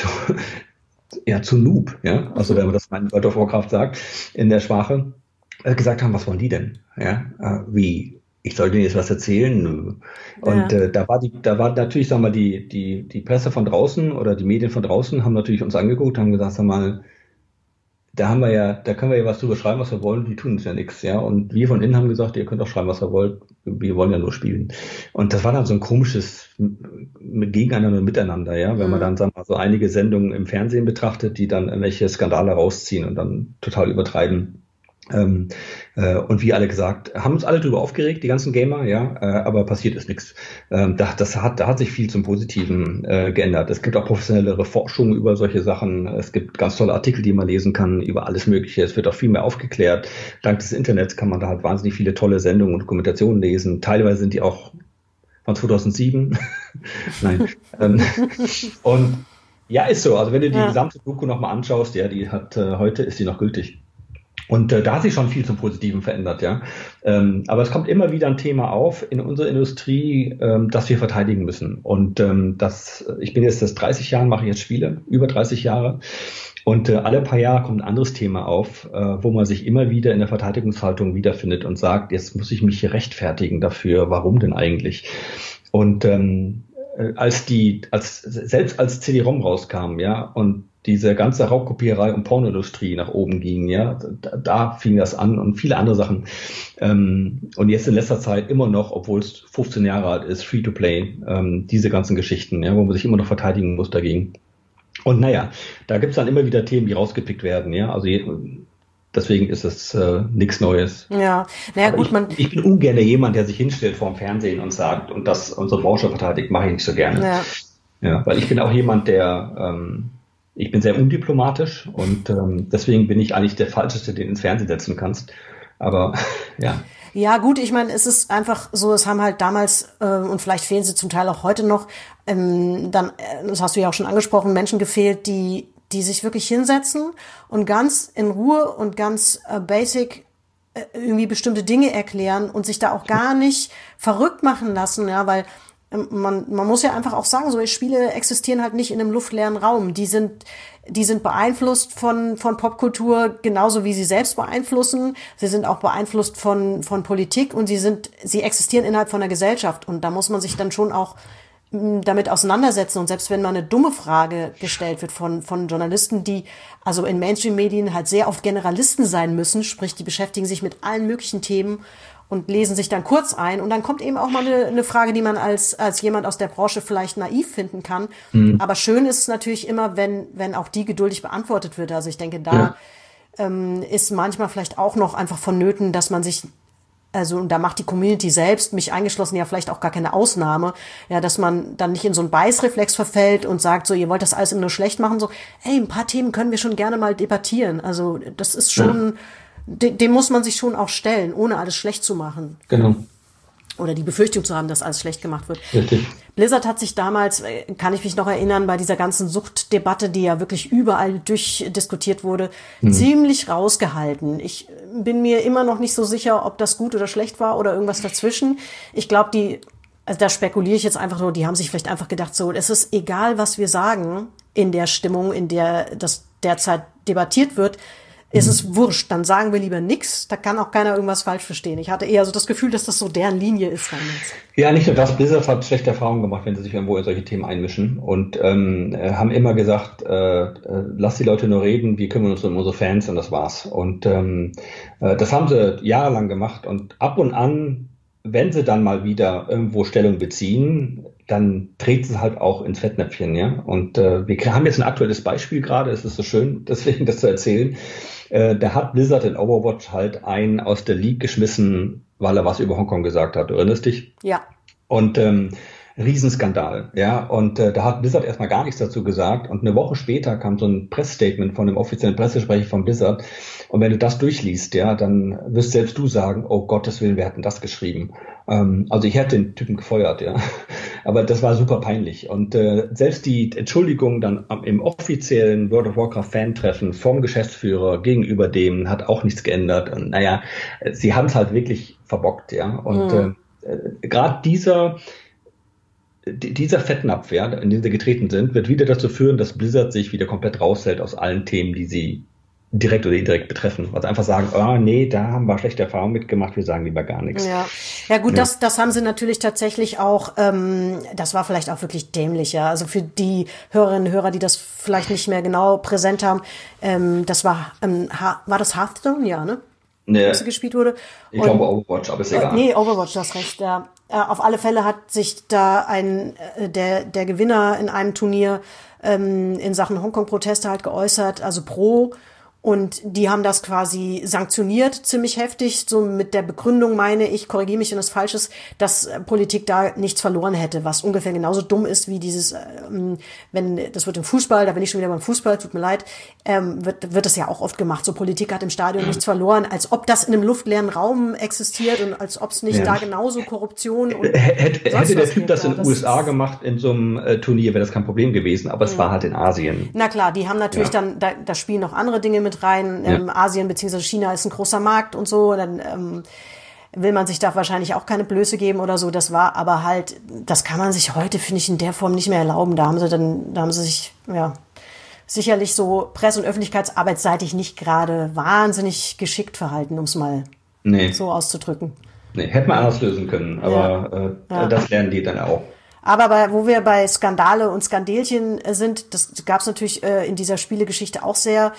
Noob, ja, also wenn man das in World of Warcraft sagt, in der Sprache, gesagt haben, was wollen die denn? Ja, wie? Ich soll denen jetzt was erzählen? Nö. Und da war natürlich, sagen wir mal, die Presse von draußen oder die Medien von draußen haben natürlich uns angeguckt, haben gesagt, sag mal, da können wir ja was drüber schreiben, was wir wollen, die tun uns ja nichts, ja. Und wir von innen haben gesagt, ihr könnt auch schreiben, was ihr wollt, wir wollen ja nur spielen. Und das war dann so ein komisches Gegeneinander und Miteinander, ja. Wenn man dann, sagen wir mal, so einige Sendungen im Fernsehen betrachtet, die dann irgendwelche Skandale rausziehen und dann total übertreiben. Und wie alle gesagt, haben uns alle drüber aufgeregt, die ganzen Gamer, ja, aber passiert ist nichts. Da hat sich viel zum Positiven geändert. Es gibt auch professionellere Forschung über solche Sachen. Es gibt ganz tolle Artikel, die man lesen kann über alles Mögliche. Es wird auch viel mehr aufgeklärt. Dank des Internets kann man da halt wahnsinnig viele tolle Sendungen und Dokumentationen lesen. Teilweise sind die auch von 2007. Nein. Und ja, ist so. Also wenn du die gesamte Doku nochmal anschaust, ja, die hat heute ist die noch gültig. Und da hat sich schon viel zum Positiven verändert, ja. Aber es kommt immer wieder ein Thema auf in unserer Industrie, das wir verteidigen müssen. Und ich bin jetzt seit 30 Jahren, mache jetzt Spiele, über 30 Jahre. Und alle paar Jahre kommt ein anderes Thema auf, wo man sich immer wieder in der Verteidigungshaltung wiederfindet und sagt, jetzt muss ich mich hier rechtfertigen dafür, warum denn eigentlich? Und selbst als CD-ROM rauskam, ja, und diese ganze Raubkopierei und Pornoindustrie nach oben ging, ja, da fing das an und viele andere Sachen. Und jetzt in letzter Zeit immer noch, obwohl es 15 Jahre alt ist, Free-to-Play, diese ganzen Geschichten, ja, wo man sich immer noch verteidigen muss dagegen. Und naja, da gibt's dann immer wieder Themen, die rausgepickt werden, ja, also deswegen ist es nichts Neues. Ja, naja, gut, ich bin ungern jemand, der sich hinstellt vor dem Fernsehen und sagt, und das unsere Branche verteidigt, mache ich nicht so gerne. Ja, weil ich bin auch jemand, ich bin sehr undiplomatisch und deswegen bin ich eigentlich der Falscheste, den du ins Fernsehen setzen kannst. Aber ja. Ja, gut, ich meine, es ist einfach so, es haben halt damals, und vielleicht fehlen sie zum Teil auch heute noch, das hast du ja auch schon angesprochen, Menschen gefehlt, die sich wirklich hinsetzen und ganz in Ruhe und ganz basic irgendwie bestimmte Dinge erklären und sich da auch gar nicht verrückt machen lassen, ja, weil man muss ja einfach auch sagen, so Spiele existieren halt nicht in einem luftleeren Raum. Die sind beeinflusst von Popkultur, genauso wie sie selbst beeinflussen. Sie sind auch beeinflusst von Politik und sie existieren innerhalb von der Gesellschaft. Und da muss man sich dann schon auch damit auseinandersetzen. Und selbst wenn mal eine dumme Frage gestellt wird von Journalisten, die also in Mainstream-Medien halt sehr oft Generalisten sein müssen, sprich, die beschäftigen sich mit allen möglichen Themen und lesen sich dann kurz ein. Und dann kommt eben auch mal eine Frage, die man als jemand aus der Branche vielleicht naiv finden kann. Aber schön ist es natürlich immer, wenn auch die geduldig beantwortet wird. Also ich denke, da ist manchmal vielleicht auch noch einfach vonnöten, dass man sich, also da macht die Community selbst, mich eingeschlossen, ja vielleicht auch gar keine Ausnahme, ja, dass man dann nicht in so einen Beißreflex verfällt und sagt, so, ihr wollt das alles immer nur schlecht machen, so, ey, ein paar Themen können wir schon gerne mal debattieren. Also das ist schon... Dem muss man sich schon auch stellen, ohne alles schlecht zu machen. Genau. Oder die Befürchtung zu haben, dass alles schlecht gemacht wird. Richtig. Blizzard hat sich damals, kann ich mich noch erinnern, bei dieser ganzen Suchtdebatte, die ja wirklich überall durchdiskutiert wurde, ziemlich rausgehalten. Ich bin mir immer noch nicht so sicher, ob das gut oder schlecht war oder irgendwas dazwischen. Ich glaube, also da spekuliere ich jetzt einfach nur, die haben sich vielleicht einfach gedacht, so, es ist egal, was wir sagen in der Stimmung, in der das derzeit debattiert wird, ist es wurscht, dann sagen wir lieber nix, da kann auch keiner irgendwas falsch verstehen. Ich hatte eher so das Gefühl, dass das so deren Linie ist dann jetzt. Ja, nicht nur das, Blizzard hat schlechte Erfahrungen gemacht, wenn sie sich irgendwo in solche Themen einmischen und haben immer gesagt, lass die Leute nur reden, wir kümmern uns um unsere Fans und das war's. Und das haben sie jahrelang gemacht und ab und an wenn sie dann mal wieder irgendwo Stellung beziehen, dann dreht sie halt auch ins Fettnäpfchen, ja. Und wir haben jetzt ein aktuelles Beispiel gerade, es ist so schön, deswegen das zu erzählen. Da hat Blizzard in Overwatch halt einen aus der League geschmissen, weil er was über Hongkong gesagt hat. Du erinnerst dich? Ja. Und Riesenskandal, ja. Und da hat Blizzard erstmal gar nichts dazu gesagt. Und eine Woche später kam so ein Pressstatement von dem offiziellen Pressesprecher von Blizzard. Und wenn du das durchliest, ja, dann wirst selbst du sagen, oh Gottes Willen, wer hat denn das geschrieben? Also ich hätte den Typen gefeuert, ja. Aber das war super peinlich. Und selbst die Entschuldigung dann im offiziellen World of Warcraft Fan-Treffen vom Geschäftsführer gegenüber dem hat auch nichts geändert. Und naja, sie haben es halt wirklich verbockt, ja. Und gerade dieser Fettnapf, ja, in den sie getreten sind, wird wieder dazu führen, dass Blizzard sich wieder komplett raushält aus allen Themen, die sie direkt oder indirekt betreffen. Also einfach sagen, nee, da haben wir schlechte Erfahrungen mitgemacht, wir sagen lieber gar nichts. Ja gut, das haben sie natürlich tatsächlich auch, das war vielleicht auch wirklich dämlich, ja. Also für die Hörerinnen und Hörer, die das vielleicht nicht mehr genau präsent haben, das war das Hearthstone? Ja, ne? Nee, was gespielt wurde. Ich glaube Overwatch, aber ist egal. Nee, Overwatch, du hast recht. Ja. Auf alle Fälle hat sich da der Gewinner in einem Turnier in Sachen Hongkong-Proteste halt geäußert, also pro. Und die haben das quasi sanktioniert, ziemlich heftig, so mit der Begründung, meine ich, korrigiere mich, wenn das falsch ist, dass Politik da nichts verloren hätte, was ungefähr genauso dumm ist wie dieses, das wird im Fußball, da bin ich schon wieder beim Fußball, tut mir leid, wird das ja auch oft gemacht, so Politik hat im Stadion nichts verloren, als ob das in einem luftleeren Raum existiert und als ob es nicht da genauso Korruption und hätte der Typ das in den USA gemacht, in so einem Turnier, wäre das kein Problem gewesen, aber es war halt in Asien. Na klar, die haben natürlich dann, da spielen noch andere Dinge mit rein. Asien bzw. China ist ein großer Markt und so. Dann will man sich da wahrscheinlich auch keine Blöße geben oder so. Das war aber halt, das kann man sich heute, finde ich, in der Form nicht mehr erlauben. Da haben sie sich sicherlich so presse- und öffentlichkeitsarbeitsseitig nicht gerade wahnsinnig geschickt verhalten, um es mal so auszudrücken. Nee, hätte man anders lösen können, aber das lernen die dann auch. Aber wo wir bei Skandale und Skandelchen sind, das gab es natürlich in dieser Spielegeschichte auch sehr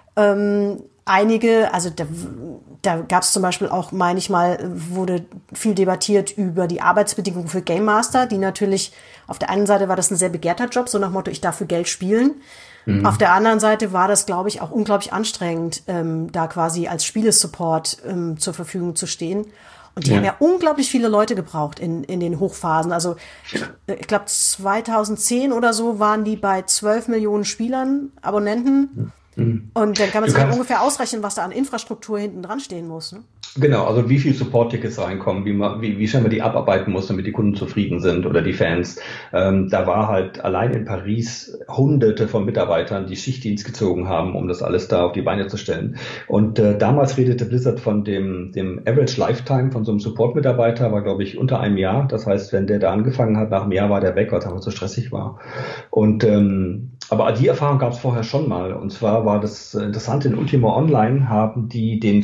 einige, also da gab es zum Beispiel auch, meine ich mal, wurde viel debattiert über die Arbeitsbedingungen für Game Master, die natürlich, auf der einen Seite war das ein sehr begehrter Job, so nach Motto, ich darf für Geld spielen. Auf der anderen Seite war das, glaube ich, auch unglaublich anstrengend, da quasi als Spielesupport zur Verfügung zu stehen. Und die haben ja unglaublich viele Leute gebraucht in den Hochphasen. Also ich glaube 2010 oder so waren die bei 12 Millionen Spielern, Abonnenten. Und dann kann man sich ja ungefähr ausrechnen, was da an Infrastruktur hinten dran stehen muss. Ne? Genau, also wie viel Support-Tickets reinkommen, wie schnell man die abarbeiten muss, damit die Kunden zufrieden sind oder die Fans. Da war halt allein in Paris Hunderte von Mitarbeitern, die Schichtdienst gezogen haben, um das alles da auf die Beine zu stellen. Und damals redete Blizzard von dem Average Lifetime von so einem Support-Mitarbeiter, war glaube ich unter einem Jahr. Das heißt, wenn der da angefangen hat, nach einem Jahr war der weg, weil es einfach so stressig war. Und aber die Erfahrung gab es vorher schon mal. Und zwar war das Interessante, in Ultima Online haben die den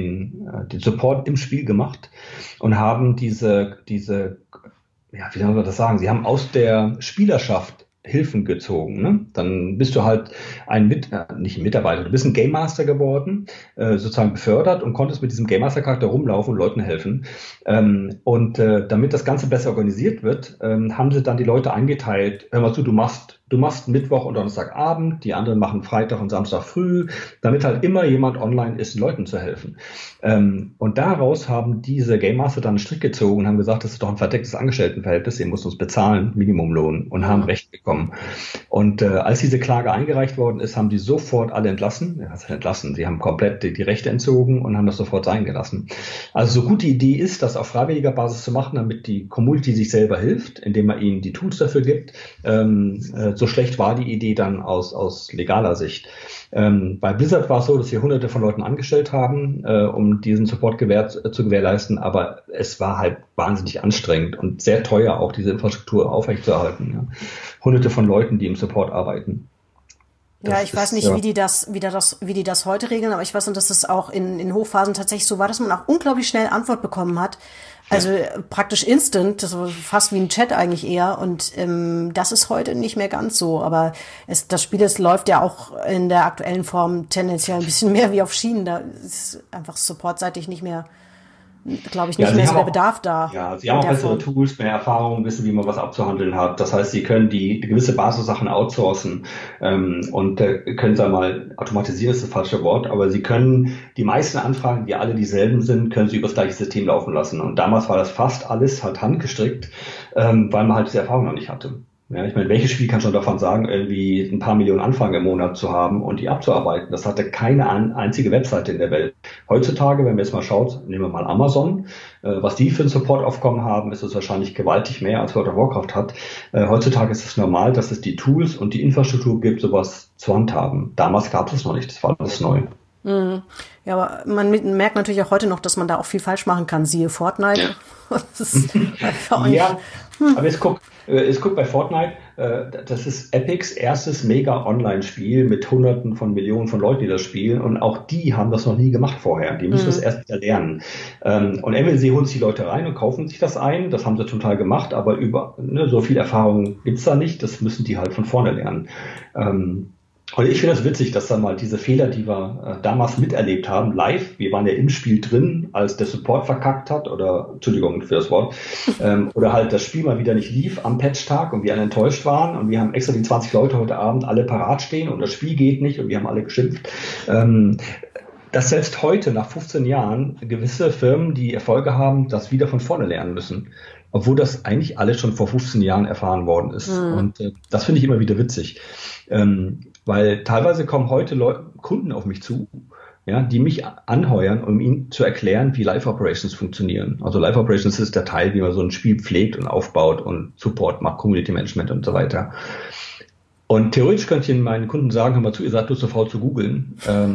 Support im Spiel gemacht und haben diese, wie soll man das sagen? Sie haben aus der Spielerschaft Hilfen gezogen. Ne? Dann bist du halt nicht ein Mitarbeiter, du bist ein Game Master geworden, sozusagen befördert und konntest mit diesem Game Master Charakter rumlaufen und Leuten helfen. Und damit das Ganze besser organisiert wird, haben sie dann die Leute eingeteilt. Hör mal zu, du machst Mittwoch und Donnerstagabend, die anderen machen Freitag und Samstag früh, damit halt immer jemand online ist, Leuten zu helfen. Und daraus haben diese Game Master dann einen Strick gezogen und haben gesagt, das ist doch ein verdecktes Angestelltenverhältnis, ihr müsst uns bezahlen, Minimumlohn, und haben Recht bekommen. Und als diese Klage eingereicht worden ist, haben die sofort alle entlassen. Sie haben komplett die Rechte entzogen und haben das sofort sein gelassen. Also so gut die Idee ist, das auf freiwilliger Basis zu machen, damit die Community sich selber hilft, indem man ihnen die Tools dafür gibt, so schlecht war die Idee dann aus legaler Sicht. Bei Blizzard war es so, dass wir Hunderte von Leuten angestellt haben, um diesen Support zu gewährleisten, aber es war halt wahnsinnig anstrengend und sehr teuer, auch diese Infrastruktur aufrechtzuerhalten. Ja. Hunderte von Leuten, die im Support arbeiten. Ich weiß nicht, wie die das heute regeln, aber ich weiß nur, dass es auch in Hochphasen tatsächlich so war, dass man auch unglaublich schnell Antwort bekommen hat. Also praktisch instant, das war fast wie ein Chat eigentlich eher, und das ist heute nicht mehr ganz so, aber das Spiel, das läuft ja auch in der aktuellen Form tendenziell ein bisschen mehr wie auf Schienen, da ist einfach supportseitig nicht mehr glaube ich, nicht mehr so der Bedarf da. Ja, sie haben auch bessere Tools, mehr Erfahrung, wissen, wie man was abzuhandeln hat. Das heißt, sie können die gewisse Basissachen outsourcen und können, sagen wir mal, automatisieren ist das falsche Wort, aber sie können die meisten Anfragen, die alle dieselben sind, können sie über das gleiche System laufen lassen. Und damals war das fast alles halt handgestrickt, weil man halt diese Erfahrung noch nicht hatte. Ja, ich meine, welches Spiel kann schon davon sagen, irgendwie ein paar Millionen Anfragen im Monat zu haben und die abzuarbeiten? Das hatte keine einzige Webseite in der Welt. Heutzutage, wenn man jetzt mal schaut, nehmen wir mal Amazon, was die für ein Supportaufkommen haben, ist es wahrscheinlich gewaltig mehr als World of Warcraft hat. Heutzutage ist es normal, dass es die Tools und die Infrastruktur gibt, sowas zu handhaben. Damals gab es noch nicht, das war alles neu. Ja, aber man merkt natürlich auch heute noch, dass man da auch viel falsch machen kann. Siehe Fortnite. Ja, aber jetzt guck bei Fortnite, das ist Epics erstes Mega-Online-Spiel mit Hunderten von Millionen von Leuten, die das spielen. Und auch die haben das noch nie gemacht vorher. Die müssen das erst wieder lernen. Und entweder sie holen sich die Leute rein und kaufen sich das ein. Das haben sie total gemacht. Aber so viel Erfahrung gibt's da nicht. Das müssen die halt von vorne lernen. Und ich finde das witzig, dass dann mal diese Fehler, die wir damals miterlebt haben, live, wir waren ja im Spiel drin, als der Support verkackt hat, oder, Entschuldigung für das Wort, oder halt das Spiel mal wieder nicht lief am Patchtag und wir alle enttäuscht waren und wir haben extra die 20 Leute heute Abend alle parat stehen und das Spiel geht nicht und wir haben alle geschimpft. Dass selbst heute, nach 15 Jahren, gewisse Firmen, die Erfolge haben, das wieder von vorne lernen müssen. Obwohl das eigentlich alles schon vor 15 Jahren erfahren worden ist. Und das finde ich immer wieder witzig. Weil teilweise kommen heute Kunden auf mich zu, ja, die mich anheuern, um ihnen zu erklären, wie Live-Operations funktionieren. Also Live-Operations ist der Teil, wie man so ein Spiel pflegt und aufbaut und Support macht, Community Management und so weiter. Und theoretisch könnte ich meinen Kunden sagen, hör mal zu, ihr seid bloß so faul zu googeln.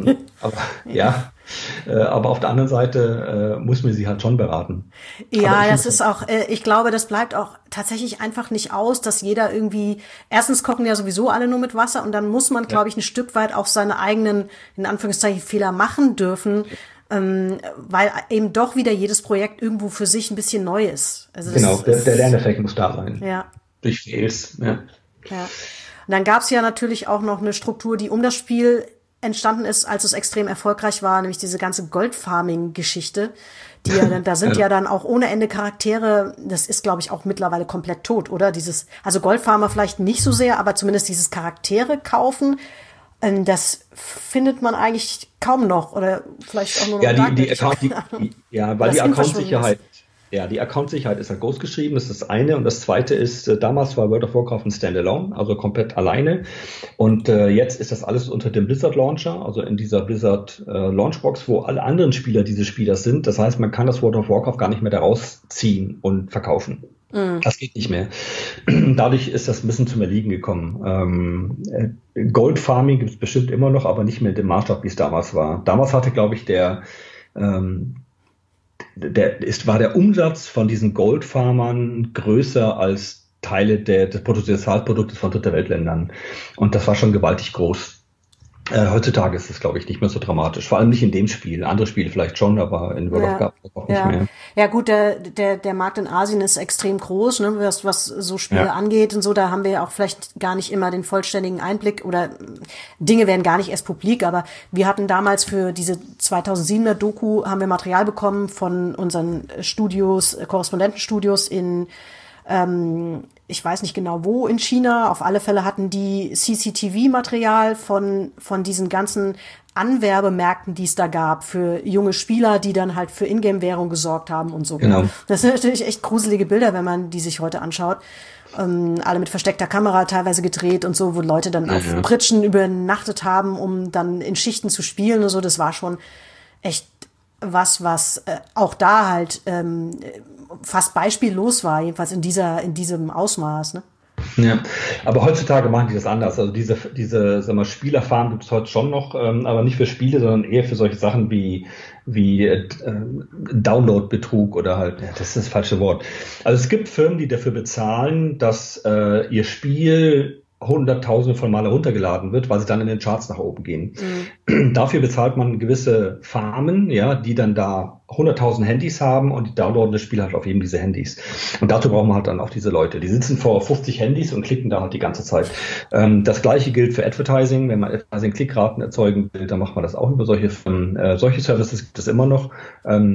Aber auf der anderen Seite muss man sie halt schon beraten. Ja, das ist auch, ich glaube, das bleibt auch tatsächlich einfach nicht aus, dass jeder irgendwie, erstens kochen ja sowieso alle nur mit Wasser und dann muss man, glaube ich, ein Stück weit auch seine eigenen, in Anführungszeichen, Fehler machen dürfen, weil eben doch wieder jedes Projekt irgendwo für sich ein bisschen neu ist. Also genau, der Lerneffekt muss da sein. Ja. Durch Fails, ja. Und dann gab es ja natürlich auch noch eine Struktur, die um das Spiel entstanden ist, als es extrem erfolgreich war, nämlich diese ganze Goldfarming-Geschichte, die ja dann, da sind ja dann auch ohne Ende Charaktere, das ist, glaube ich, auch mittlerweile komplett tot, oder? Also Goldfarmer vielleicht nicht so sehr, aber zumindest dieses Charaktere kaufen, das findet man eigentlich kaum noch, oder vielleicht auch nur noch weil die Account-Sicherheit. Ja, die Account-Sicherheit ist halt groß geschrieben, das ist das eine. Und das zweite ist, damals war World of Warcraft ein Standalone, also komplett alleine. Und jetzt ist das alles unter dem Blizzard Launcher, also in dieser Blizzard Launchbox, wo alle anderen Spieler diese Spieler sind. Das heißt, man kann das World of Warcraft gar nicht mehr da rausziehen und verkaufen. Das geht nicht mehr. Dadurch ist das ein bisschen zum Erliegen gekommen. Gold Farming gibt es bestimmt immer noch, aber nicht mehr in dem Maßstab, wie es damals war. Damals hatte, glaube ich, war der Umsatz von diesen Goldfarmern größer als Teile des Bruttosozialproduktes von Dritte-Welt-Ländern. Und das war schon gewaltig groß. Heutzutage ist es, glaube ich, nicht mehr so dramatisch. Vor allem nicht in dem Spiel. Andere Spiele vielleicht schon, aber in World of Warcraft auch nicht mehr. Ja gut, der Markt in Asien ist extrem groß, ne, was so Spiele angeht und so. Da haben wir ja auch vielleicht gar nicht immer den vollständigen Einblick oder Dinge werden gar nicht erst publik. Aber wir hatten damals für diese 2007er Doku haben wir Material bekommen von unseren Studios, Korrespondentenstudios in ich weiß nicht genau wo in China. Auf alle Fälle hatten die CCTV-Material von diesen ganzen Anwerbemärkten, die es da gab, für junge Spieler, die dann halt für Ingame-Währung gesorgt haben und so. Genau. Das sind natürlich echt gruselige Bilder, wenn man die sich heute anschaut. Alle mit versteckter Kamera teilweise gedreht und so, wo Leute dann auf Pritschen übernachtet haben, um dann in Schichten zu spielen und so. Das war schon echt was auch da halt fast beispiellos war, jedenfalls in diesem Ausmaß, ne? Ja, aber heutzutage machen die das anders. Also diese sag mal, Spielerfarm gibt es heute schon noch, aber nicht für Spiele, sondern eher für solche Sachen wie Download-Betrug oder halt, das ist das falsche Wort. Also es gibt Firmen, die dafür bezahlen, dass ihr Spiel Hunderttausende von Male runtergeladen wird, weil sie dann in den Charts nach oben gehen. Dafür bezahlt man gewisse Farmen, ja, die dann da 100.000 Handys haben und die downloaden das Spiel halt auf eben diese Handys. Und dazu brauchen wir halt dann auch diese Leute. Die sitzen vor 50 Handys und klicken da halt die ganze Zeit. Das Gleiche gilt für Advertising. Wenn man Advertising-Klickraten erzeugen will, dann macht man das auch über solche Firmen. Solche Services gibt es immer noch.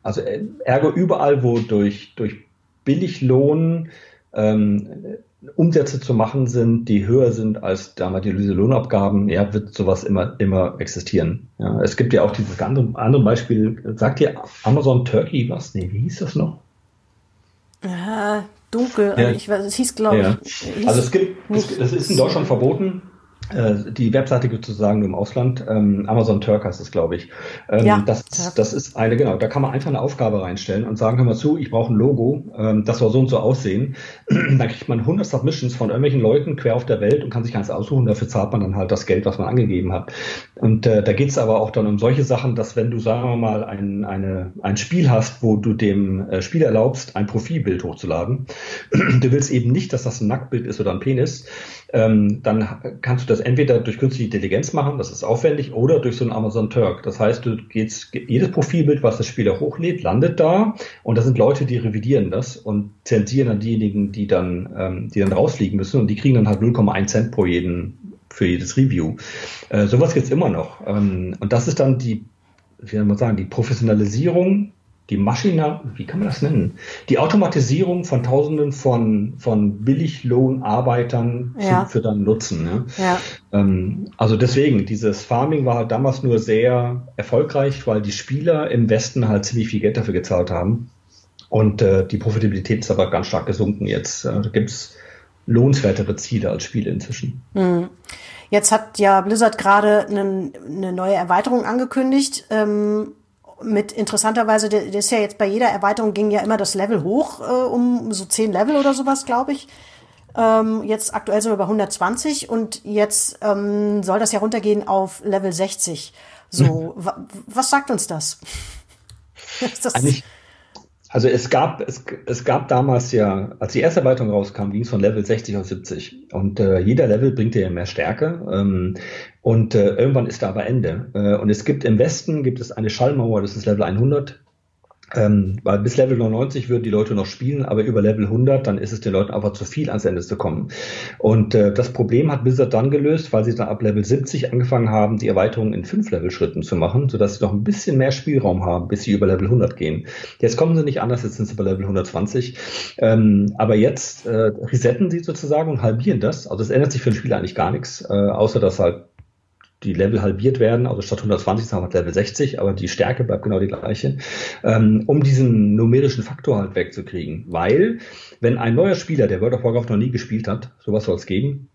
Also ergo überall, wo durch Billiglohn Umsätze zu machen sind, die höher sind als damals diese Lohnabgaben, ja, wird sowas immer existieren. Ja, es gibt ja auch dieses andere Beispiel, sagt dir Amazon Turkey was? Nee, wie hieß das noch? Ja, dunkel, ja. Es hieß, glaube ich. Also das ist in Deutschland verboten. Die Webseite gibt es sozusagen nur im Ausland. Amazon Turk heißt es, glaube ich. Das ist genau, da kann man einfach eine Aufgabe reinstellen und sagen, hör mal zu, ich brauche ein Logo, das soll so und so aussehen. Dann kriegt man 100 Submissions von irgendwelchen Leuten quer auf der Welt und kann sich eins aussuchen. Dafür zahlt man dann halt das Geld, was man angegeben hat. Und da geht es aber auch dann um solche Sachen, dass wenn du, sagen wir mal, ein Spiel hast, wo du dem Spieler erlaubst, ein Profilbild hochzuladen, du willst eben nicht, dass das ein Nacktbild ist oder ein Penis, dann kannst du das entweder durch künstliche Intelligenz machen, das ist aufwendig, oder durch so einen Amazon Turk. Das heißt, jedes Profilbild, was der Spieler hochlädt, landet da und da sind Leute, die revidieren das und zensieren dann diejenigen, die dann rausfliegen müssen und die kriegen dann halt 0,1 Cent für jedes Review. Sowas gibt's immer noch. Und das ist dann die Professionalisierung, wie kann man das nennen? Die Automatisierung von Tausenden von Billiglohnarbeitern für dann Nutzen. Ne? Ja. Also deswegen, dieses Farming war halt damals nur sehr erfolgreich, weil die Spieler im Westen halt ziemlich viel Geld dafür gezahlt haben. Und die Profitabilität ist aber ganz stark gesunken jetzt. Da gibt's lohnenswertere Ziele als Spiele inzwischen. Mhm. Jetzt hat ja Blizzard gerade eine neue Erweiterung angekündigt. Mit interessanterweise, das ist ja jetzt bei jeder Erweiterung ging ja immer das Level hoch, um so 10 Level oder sowas, glaube ich. Jetzt aktuell sind wir bei 120 und jetzt soll das ja runtergehen auf Level 60. So, was sagt uns das? Also es gab damals ja, als die erste Erweiterung rauskam, ging es von Level 60 auf 70. Und jeder Level bringt dir ja mehr Stärke. Und irgendwann ist da aber Ende. Und im Westen gibt es eine Schallmauer, das ist Level 100. Weil bis Level 99 würden die Leute noch spielen, aber über Level 100, dann ist es den Leuten einfach zu viel, ans Ende zu kommen. Und das Problem hat Blizzard dann gelöst, weil sie dann ab Level 70 angefangen haben, die Erweiterung in 5-Level-Schritten zu machen, sodass sie noch ein bisschen mehr Spielraum haben, bis sie über Level 100 gehen. Jetzt kommen sie nicht anders, jetzt sind sie bei Level 120. Aber jetzt resetten sie sozusagen und halbieren das. Also es ändert sich für den Spieler eigentlich gar nichts, außer dass halt die Level halbiert werden, also statt 120 haben wir Level 60, aber die Stärke bleibt genau die gleiche, um diesen numerischen Faktor halt wegzukriegen. Weil, wenn ein neuer Spieler, der World of Warcraft noch nie gespielt hat, sowas soll es geben,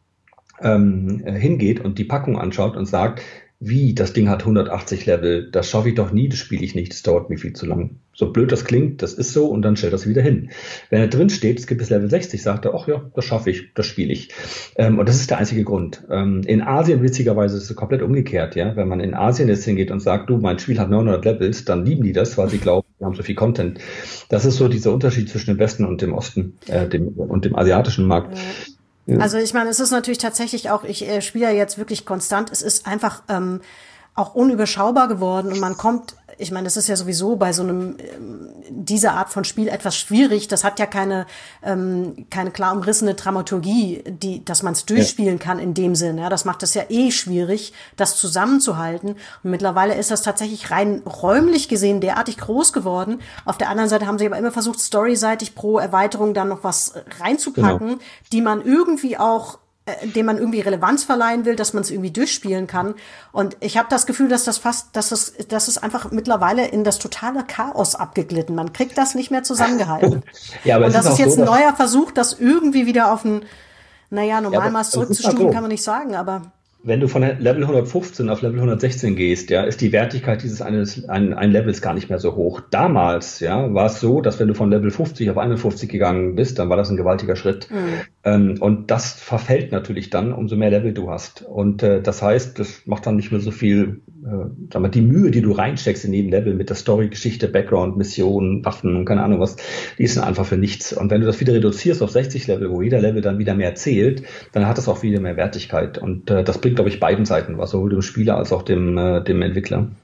hingeht und die Packung anschaut und sagt, wie, das Ding hat 180 Level, das schaffe ich doch nie, das spiele ich nicht, das dauert mir viel zu lang. So blöd das klingt, das ist so und dann stellt das wieder hin. Wenn er drin steht, es gibt bis Level 60, sagt er, ach ja, das schaffe ich, das spiele ich. Und das ist der einzige Grund. In Asien, witzigerweise, ist es komplett umgekehrt, ja. Wenn man in Asien jetzt hingeht und sagt, du, mein Spiel hat 900 Levels, dann lieben die das, weil sie glauben, wir haben so viel Content. Das ist so dieser Unterschied zwischen dem Westen und dem Osten, und dem asiatischen Markt. Also ich meine, es ist natürlich tatsächlich auch, ich spiele ja jetzt wirklich konstant, es ist einfach auch unüberschaubar geworden und man kommt, ich meine, das ist ja sowieso bei so einem dieser Art von Spiel etwas schwierig, das hat ja keine klar umrissene Dramaturgie, dass man es durchspielen kann in dem Sinn, ja, das macht es ja schwierig, das zusammenzuhalten und mittlerweile ist das tatsächlich rein räumlich gesehen derartig groß geworden. Auf der anderen Seite haben sie aber immer versucht, storyseitig pro Erweiterung dann noch was reinzupacken, die man irgendwie auch dem man irgendwie Relevanz verleihen will, dass man es irgendwie durchspielen kann. Und ich habe das Gefühl, dass das ist einfach mittlerweile in das totale Chaos abgeglitten. Man kriegt das nicht mehr zusammengehalten. Ja, aber und das ist jetzt ein neuer Versuch, das irgendwie wieder auf ein, Normalmaß zurückzustufen, kann man nicht sagen, aber wenn du von Level 115 auf Level 116 gehst, ja, ist die Wertigkeit dieses ein Levels gar nicht mehr so hoch. Damals, ja, war es so, dass wenn du von Level 50 auf 51 gegangen bist, dann war das ein gewaltiger Schritt. Und das verfällt natürlich dann, umso mehr Level du hast. Und das heißt, das macht dann nicht mehr so viel, die Mühe, die du reinsteckst in jedem Level mit der Story, Geschichte, Background, Missionen, Waffen und keine Ahnung was, die ist dann einfach für nichts. Und wenn du das wieder reduzierst auf 60 Level, wo jeder Level dann wieder mehr zählt, dann hat das auch wieder mehr Wertigkeit. Und das bringt, glaube ich, beiden Seiten was, sowohl dem Spieler als auch dem Entwickler.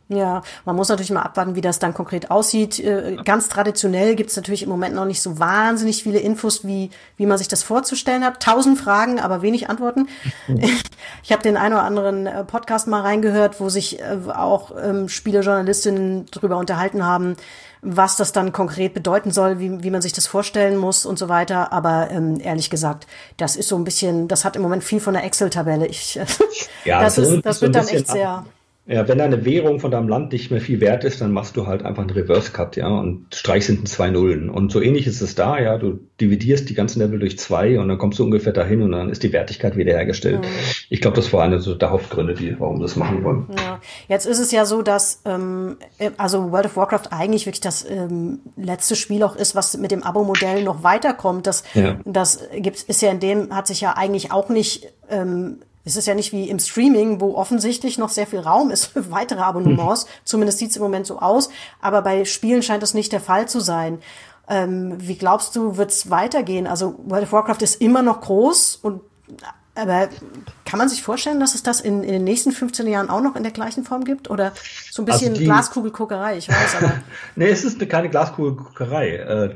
Ja, man muss natürlich mal abwarten, wie das dann konkret aussieht. Ganz traditionell gibt es natürlich im Moment noch nicht so wahnsinnig viele Infos, wie man sich das vorzustellen hat. 1000 Fragen, aber wenig Antworten. Ich habe den einen oder anderen Podcast mal reingehört, wo sich auch Spielejournalistinnen drüber unterhalten haben, was das dann konkret bedeuten soll, wie man sich das vorstellen muss und so weiter. Aber ehrlich gesagt, das ist so ein bisschen, das hat im Moment viel von der Excel-Tabelle. Das wird dann echt sehr... Ja, wenn deine Währung von deinem Land nicht mehr viel wert ist, dann machst du halt einfach einen Reverse-Cut, ja, und streichst hinten 2 Nullen. Und so ähnlich ist es da, ja, du dividierst die ganzen Level durch 2 und dann kommst du ungefähr dahin und dann ist die Wertigkeit wiederhergestellt. Mhm. Ich glaube, das war eine so der Hauptgründe, warum wir das machen wollen. Ja. Jetzt ist es ja so, dass also World of Warcraft eigentlich wirklich das letzte Spiel auch ist, was mit dem Abo-Modell noch weiterkommt. Hat sich ja eigentlich auch nicht es ist ja nicht wie im Streaming, wo offensichtlich noch sehr viel Raum ist für weitere Abonnements. Zumindest sieht es im Moment so aus. Aber bei Spielen scheint das nicht der Fall zu sein. Wie glaubst du, wird es weitergehen? Also World of Warcraft ist immer noch groß, aber kann man sich vorstellen, dass es das in den nächsten 15 Jahren auch noch in der gleichen Form gibt? Oder so ein bisschen Glaskugelguckerei, ich weiß, aber... Nee, es ist keine Glaskugelguckerei.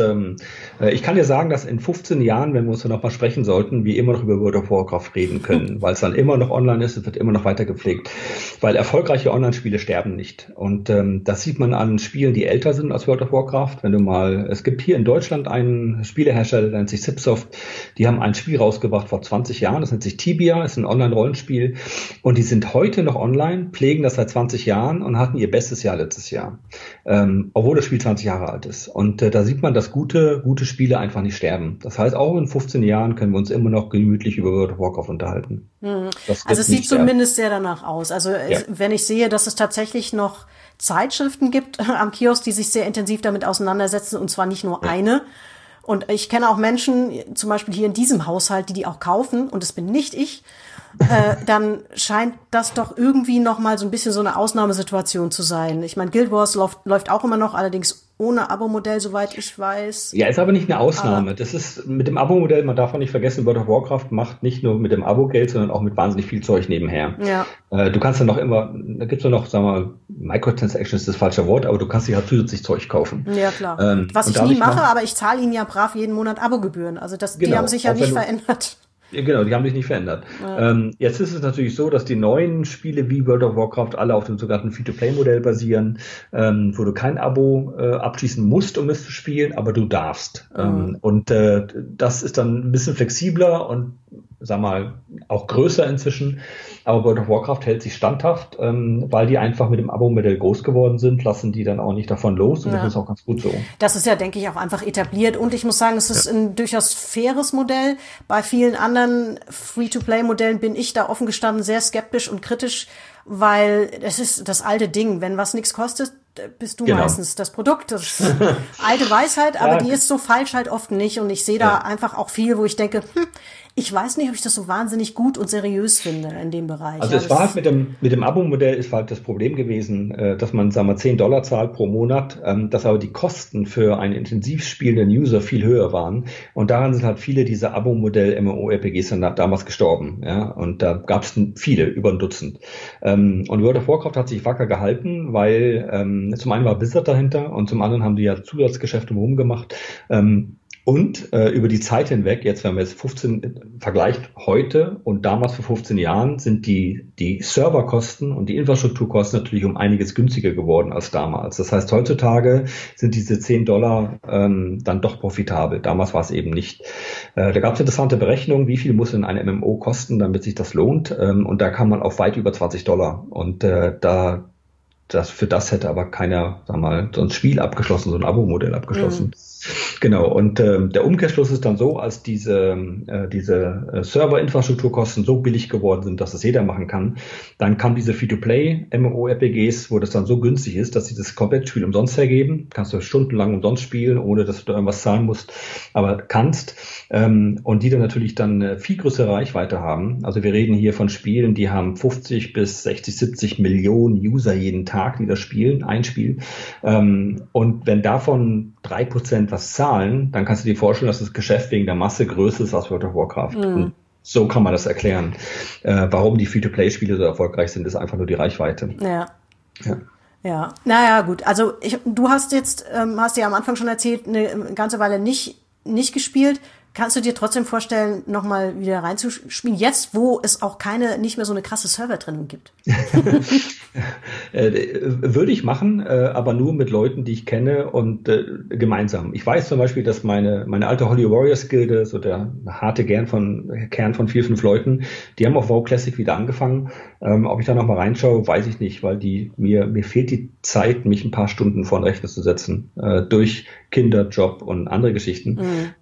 Ich kann dir sagen, dass in 15 Jahren, wenn wir uns dann noch mal sprechen sollten, wir immer noch über World of Warcraft reden können, weil es dann immer noch online ist, es wird immer noch weiter gepflegt. Weil erfolgreiche Online-Spiele sterben nicht. Und das sieht man an Spielen, die älter sind als World of Warcraft. Es gibt hier in Deutschland einen Spielehersteller, der nennt sich Zipsoft, die haben ein Spiel rausgebracht vor 20 Jahren, das nennt sich Tibia, ist ein Online-Rollenspiel und die sind heute noch online, pflegen das seit 20 Jahren und hatten ihr bestes Jahr letztes Jahr, obwohl das Spiel 20 Jahre alt ist. Und da sieht man, dass gute Spiele einfach nicht sterben. Das heißt, auch in 15 Jahren können wir uns immer noch gemütlich über World of Warcraft unterhalten. Also es sieht zumindest sehr danach aus. Also wenn ich sehe, dass es tatsächlich noch Zeitschriften gibt am Kiosk, die sich sehr intensiv damit auseinandersetzen und zwar nicht nur eine. Und ich kenne auch Menschen, zum Beispiel hier in diesem Haushalt, die auch kaufen, und das bin nicht ich, dann scheint das doch irgendwie noch mal so ein bisschen so eine Ausnahmesituation zu sein. Ich meine, Guild Wars läuft auch immer noch, allerdings ohne Abo-Modell, soweit ich weiß. Ja, ist aber nicht eine Ausnahme. Das ist mit dem Abo-Modell, man darf auch nicht vergessen, World of Warcraft macht nicht nur mit dem Abo Geld, sondern auch mit wahnsinnig viel Zeug nebenher. Ja. Du kannst dann noch immer, da gibt's ja noch, sagen wir mal, Microtransactions ist das falsche Wort, aber du kannst dir halt zusätzlich Zeug kaufen. Ja, klar. Was ich nie mache, aber ich zahle ihnen ja brav jeden Monat Abo-Gebühren. Also die haben sich ja nicht verändert. Genau, die haben sich nicht verändert. Ja. Jetzt ist es natürlich so, dass die neuen Spiele wie World of Warcraft alle auf dem sogenannten Free-to-Play-Modell basieren, wo du kein Abo abschließen musst, um es zu spielen, aber du darfst. Und das ist dann ein bisschen flexibler und, sag mal, auch größer inzwischen. Aber World of Warcraft hält sich standhaft, weil die einfach mit dem Abo-Modell groß geworden sind, lassen die dann auch nicht davon los und das ist auch ganz gut so. Das ist ja, denke ich, auch einfach etabliert und ich muss sagen, es ist ein durchaus faires Modell. Bei vielen anderen Free-to-Play-Modellen bin ich da offen gestanden sehr skeptisch und kritisch, weil es ist das alte Ding, wenn was nichts kostet, bist du meistens das Produkt. Das ist alte Weisheit, aber die ist so falsch halt oft nicht und ich sehe da einfach auch viel, wo ich denke, ich weiß nicht, ob ich das so wahnsinnig gut und seriös finde in dem Bereich. Also es war halt mit dem Abo-Modell ist halt das Problem gewesen, dass man, sagen wir, $10 zahlt pro Monat, dass aber die Kosten für einen intensiv spielenden User viel höher waren und daran sind halt viele dieser Abo-Modell-MMORPGs dann damals gestorben, ja, und da gab es viele, über ein Dutzend. Und World of Warcraft hat sich wacker gehalten, weil zum einen war Blizzard dahinter und zum anderen haben die ja Zusatzgeschäfte rumgemacht. Und über die Zeit hinweg, jetzt wenn man jetzt 15 vergleicht heute und damals vor 15 Jahren, sind die Serverkosten und die Infrastrukturkosten natürlich um einiges günstiger geworden als damals. Das heißt, heutzutage sind diese $10 dann doch profitabel. Damals war es eben nicht. Da gab es interessante Berechnungen, wie viel muss denn ein MMO kosten, damit sich das lohnt. Und da kam man auf weit über $20. Und für das hätte aber keiner, sag mal, so ein Spiel abgeschlossen, so ein Abo-Modell abgeschlossen. Genau, und der Umkehrschluss ist dann so, als diese Server-Infrastrukturkosten so billig geworden sind, dass das jeder machen kann, dann kamen diese Free-to-Play-MMORPGs, wo das dann so günstig ist, dass sie das komplette Spiel umsonst hergeben. Kannst du stundenlang umsonst spielen, ohne dass du da irgendwas zahlen musst, aber kannst. Und die dann natürlich dann viel größere Reichweite haben. Also wir reden hier von Spielen, die haben 50 bis 60, 70 Millionen User jeden Tag, die das spielen, ein Spiel. Und wenn davon 3% was zahlen, dann kannst du dir vorstellen, dass das Geschäft wegen der Masse größer ist als World of Warcraft. Und so kann man das erklären. Warum die Free-to-Play-Spiele so erfolgreich sind, ist einfach nur die Reichweite. Ja. Ja. Ja, naja, gut. Also du hast jetzt, hast ja am Anfang schon erzählt, eine ganze Weile nicht gespielt. Kannst du dir trotzdem vorstellen, nochmal wieder reinzuspielen? Jetzt, wo es auch nicht mehr so eine krasse Servertrennung gibt. Würde ich machen, aber nur mit Leuten, die ich kenne und gemeinsam. Ich weiß zum Beispiel, dass meine alte Holy Warriors Gilde, so der harte Kern von 4, 5 Leuten, die haben auf WoW Classic wieder angefangen. Ob ich da nochmal reinschaue, weiß ich nicht, weil mir fehlt die Zeit, mich ein paar Stunden vor den Rechner zu setzen, durch Kinderjob und andere Geschichten.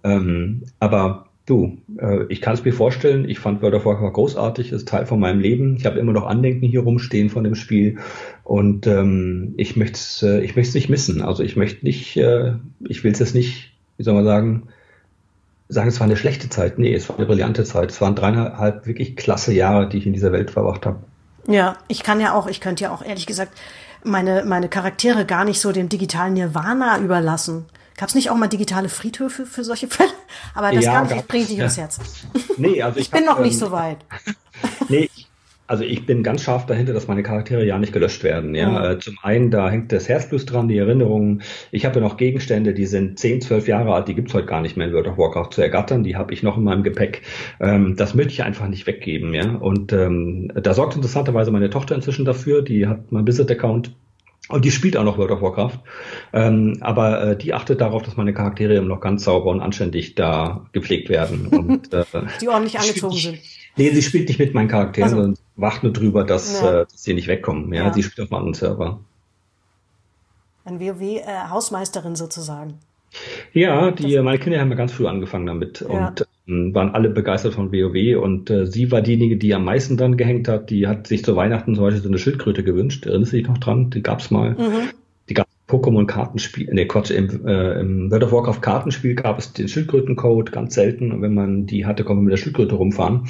Aber du, ich kann es mir vorstellen, ich fand World of Warcraft großartig, ist Teil von meinem Leben. Ich habe immer noch Andenken hier rumstehen von dem Spiel und ich möchte es nicht missen. Also ich will es jetzt nicht, wie soll man sagen, es war eine schlechte Zeit. Nee, es war eine brillante Zeit. Es waren 3,5 wirklich klasse Jahre, die ich in dieser Welt verbracht habe. Ja, ich könnte ja auch ehrlich gesagt meine Charaktere gar nicht so dem digitalen Nirvana überlassen. Gab es nicht auch mal digitale Friedhöfe für solche Fälle? Aber das bringt nicht aufs Herz. Nee, also ich bin noch nicht so weit. Nee, also ich bin ganz scharf dahinter, dass meine Charaktere ja nicht gelöscht werden. Ja, zum einen, da hängt das Herzblut dran, die Erinnerungen. Ich habe ja noch Gegenstände, die sind 10, 12 Jahre alt, die gibt's heute gar nicht mehr in World of Warcraft zu ergattern. Die habe ich noch in meinem Gepäck. Das möchte ich einfach nicht weggeben. Ja, und da sorgt interessanterweise meine Tochter inzwischen dafür. Die hat meinen Blizzard-Account. Und die spielt auch noch World of Warcraft. Aber die achtet darauf, dass meine Charaktere noch ganz sauber und anständig da gepflegt werden. Und, die ordentlich angezogen sind. Nee, sie spielt nicht mit meinen Charakteren, sondern wacht nur drüber, dass sie nicht wegkommen. Ja, sie spielt auf einem anderen Server. Ein WoW-Hausmeisterin sozusagen. Ja, meine Kinder haben ja ganz früh angefangen damit und waren alle begeistert von WoW und sie war diejenige, die am meisten dran gehängt hat. Die hat sich zu Weihnachten zum Beispiel so eine Schildkröte gewünscht. Erinnerst du dich noch dran? Die gab's mal. Die gab Pokémon-Kartenspiel, im World of Warcraft Kartenspiel gab es den Schildkrötencode, ganz selten. Und wenn man die hatte, konnte man mit der Schildkröte rumfahren.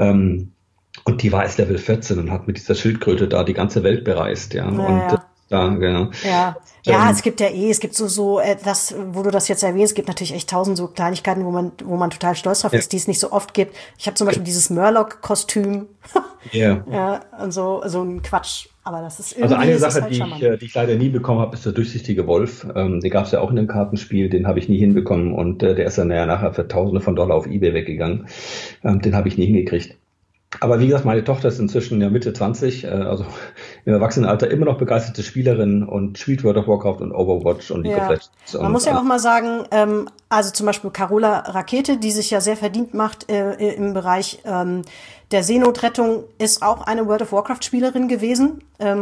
Und die war erst Level 14 und hat mit dieser Schildkröte da die ganze Welt bereist, ja. Und da, genau. Ja, es gibt so das, wo du das jetzt erwähnst, es gibt natürlich echt 1000 so Kleinigkeiten, wo man total stolz drauf ist, die es nicht so oft gibt. Ich habe zum Beispiel dieses Murloc-Kostüm. Ja, und so ein Quatsch. Aber das ist irgendwie. Also eine Sache, halt die ich leider nie bekommen habe, ist der durchsichtige Wolf. Den gab es ja auch in dem Kartenspiel, den habe ich nie hinbekommen und der ist dann nachher für Tausende von Dollar auf eBay weggegangen. Den habe ich nie hingekriegt. Aber wie gesagt, meine Tochter ist inzwischen ja Mitte 20, also im Erwachsenenalter immer noch begeisterte Spielerin und spielt World of Warcraft und Overwatch und League of Legends. Man muss ja auch mal sagen, also zum Beispiel Carola Rakete, die sich ja sehr verdient macht im Bereich der Seenotrettung, ist auch eine World of Warcraft-Spielerin gewesen.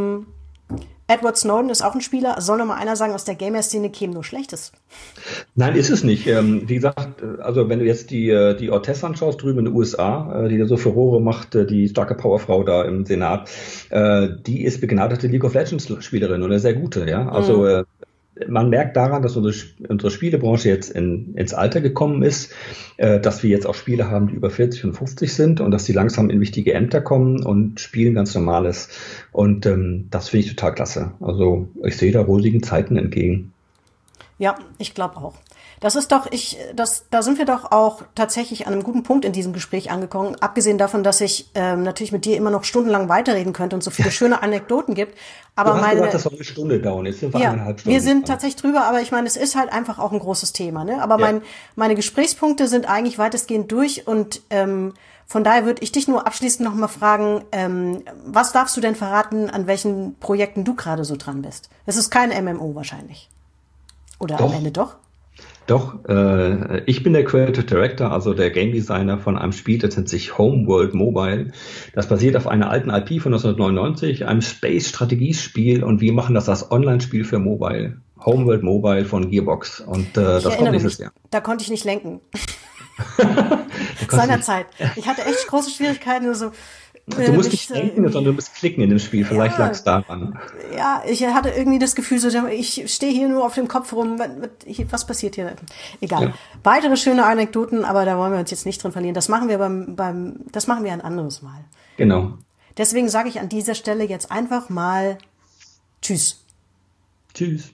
Edward Snowden ist auch ein Spieler. Soll noch mal einer sagen, aus der Gamer-Szene käme nur Schlechtes? Nein, ist es nicht. Wie gesagt, also wenn du jetzt die Ortiz anschaust, drüben in den USA, die da so Furore macht, die starke Powerfrau da im Senat, die ist begnadete League of Legends Spielerin und eine sehr gute, ja. Also man merkt daran, dass unsere Spielebranche jetzt ins Alter gekommen ist, dass wir jetzt auch Spiele haben, die über 40 und 50 sind und dass die langsam in wichtige Ämter kommen und spielen ganz Normales. Und das finde ich total klasse. Also ich sehe da rosigen Zeiten entgegen. Ja, ich glaube auch. Das ist doch, da sind wir doch auch tatsächlich an einem guten Punkt in diesem Gespräch angekommen. Abgesehen davon, dass ich natürlich mit dir immer noch stundenlang weiterreden könnte und so viele schöne Anekdoten gibt. Aber du hast gesagt, das soll eine Stunde dauern. Jetzt sind wir 1,5 Stunden. Wir sind tatsächlich drüber, aber ich meine, es ist halt einfach auch ein großes Thema. Ne? Aber meine Gesprächspunkte sind eigentlich weitestgehend durch und von daher würde ich dich nur abschließend noch mal fragen, was darfst du denn verraten, an welchen Projekten du gerade so dran bist? Es ist kein MMO wahrscheinlich. Oder am Ende doch? Doch, ich bin der Creative Director, also der Game Designer von einem Spiel, das nennt sich Homeworld Mobile. Das basiert auf einer alten IP von 1999, einem Space-Strategiespiel und wir machen das als Online-Spiel für Mobile. Homeworld Mobile von Gearbox und das kommt nächstes Jahr. Da konnte ich nicht lenken. Seinerzeit. Ich hatte echt große Schwierigkeiten, so. Du musst nicht denken, sondern du musst klicken in dem Spiel. Vielleicht lag es daran. Ja, ich hatte irgendwie das Gefühl, so, ich stehe hier nur auf dem Kopf rum. Was passiert hier? Egal. Ja. Weitere schöne Anekdoten, aber da wollen wir uns jetzt nicht drin verlieren. Das machen wir das machen wir ein anderes Mal. Genau. Deswegen sage ich an dieser Stelle jetzt einfach mal Tschüss. Tschüss.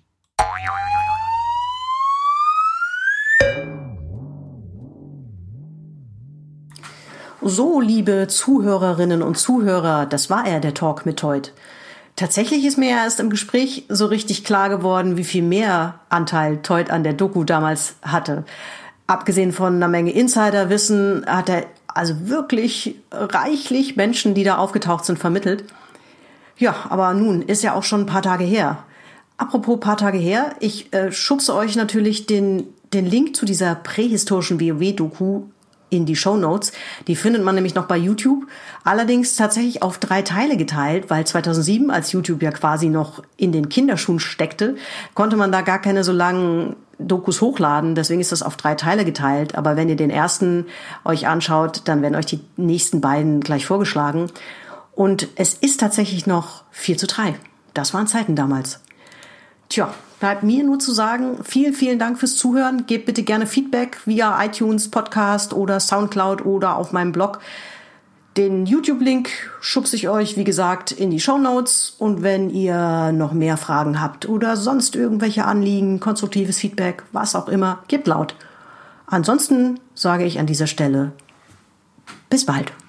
So, liebe Zuhörerinnen und Zuhörer, das war der Talk mit heute. Tatsächlich ist mir ja erst im Gespräch so richtig klar geworden, wie viel mehr Anteil Teut an der Doku damals hatte. Abgesehen von einer Menge Insiderwissen hat er also wirklich reichlich Menschen, die da aufgetaucht sind, vermittelt. Ja, aber nun ist ja auch schon ein paar Tage her. Apropos paar Tage her, ich schubse euch natürlich den Link zu dieser prähistorischen WoW-Doku in die Shownotes. Die findet man nämlich noch bei YouTube. Allerdings tatsächlich auf 3 Teile geteilt, weil 2007, als YouTube ja quasi noch in den Kinderschuhen steckte, konnte man da gar keine so langen Dokus hochladen. Deswegen ist das auf 3 Teile geteilt. Aber wenn ihr den ersten euch anschaut, dann werden euch die nächsten beiden gleich vorgeschlagen. Und es ist tatsächlich noch 4:3. Das waren Zeiten damals. Tja, bleibt mir nur zu sagen, vielen, vielen Dank fürs Zuhören. Gebt bitte gerne Feedback via iTunes, Podcast oder Soundcloud oder auf meinem Blog. Den YouTube-Link schubse ich euch, wie gesagt, in die Shownotes. Und wenn ihr noch mehr Fragen habt oder sonst irgendwelche Anliegen, konstruktives Feedback, was auch immer, gebt laut. Ansonsten sage ich an dieser Stelle bis bald.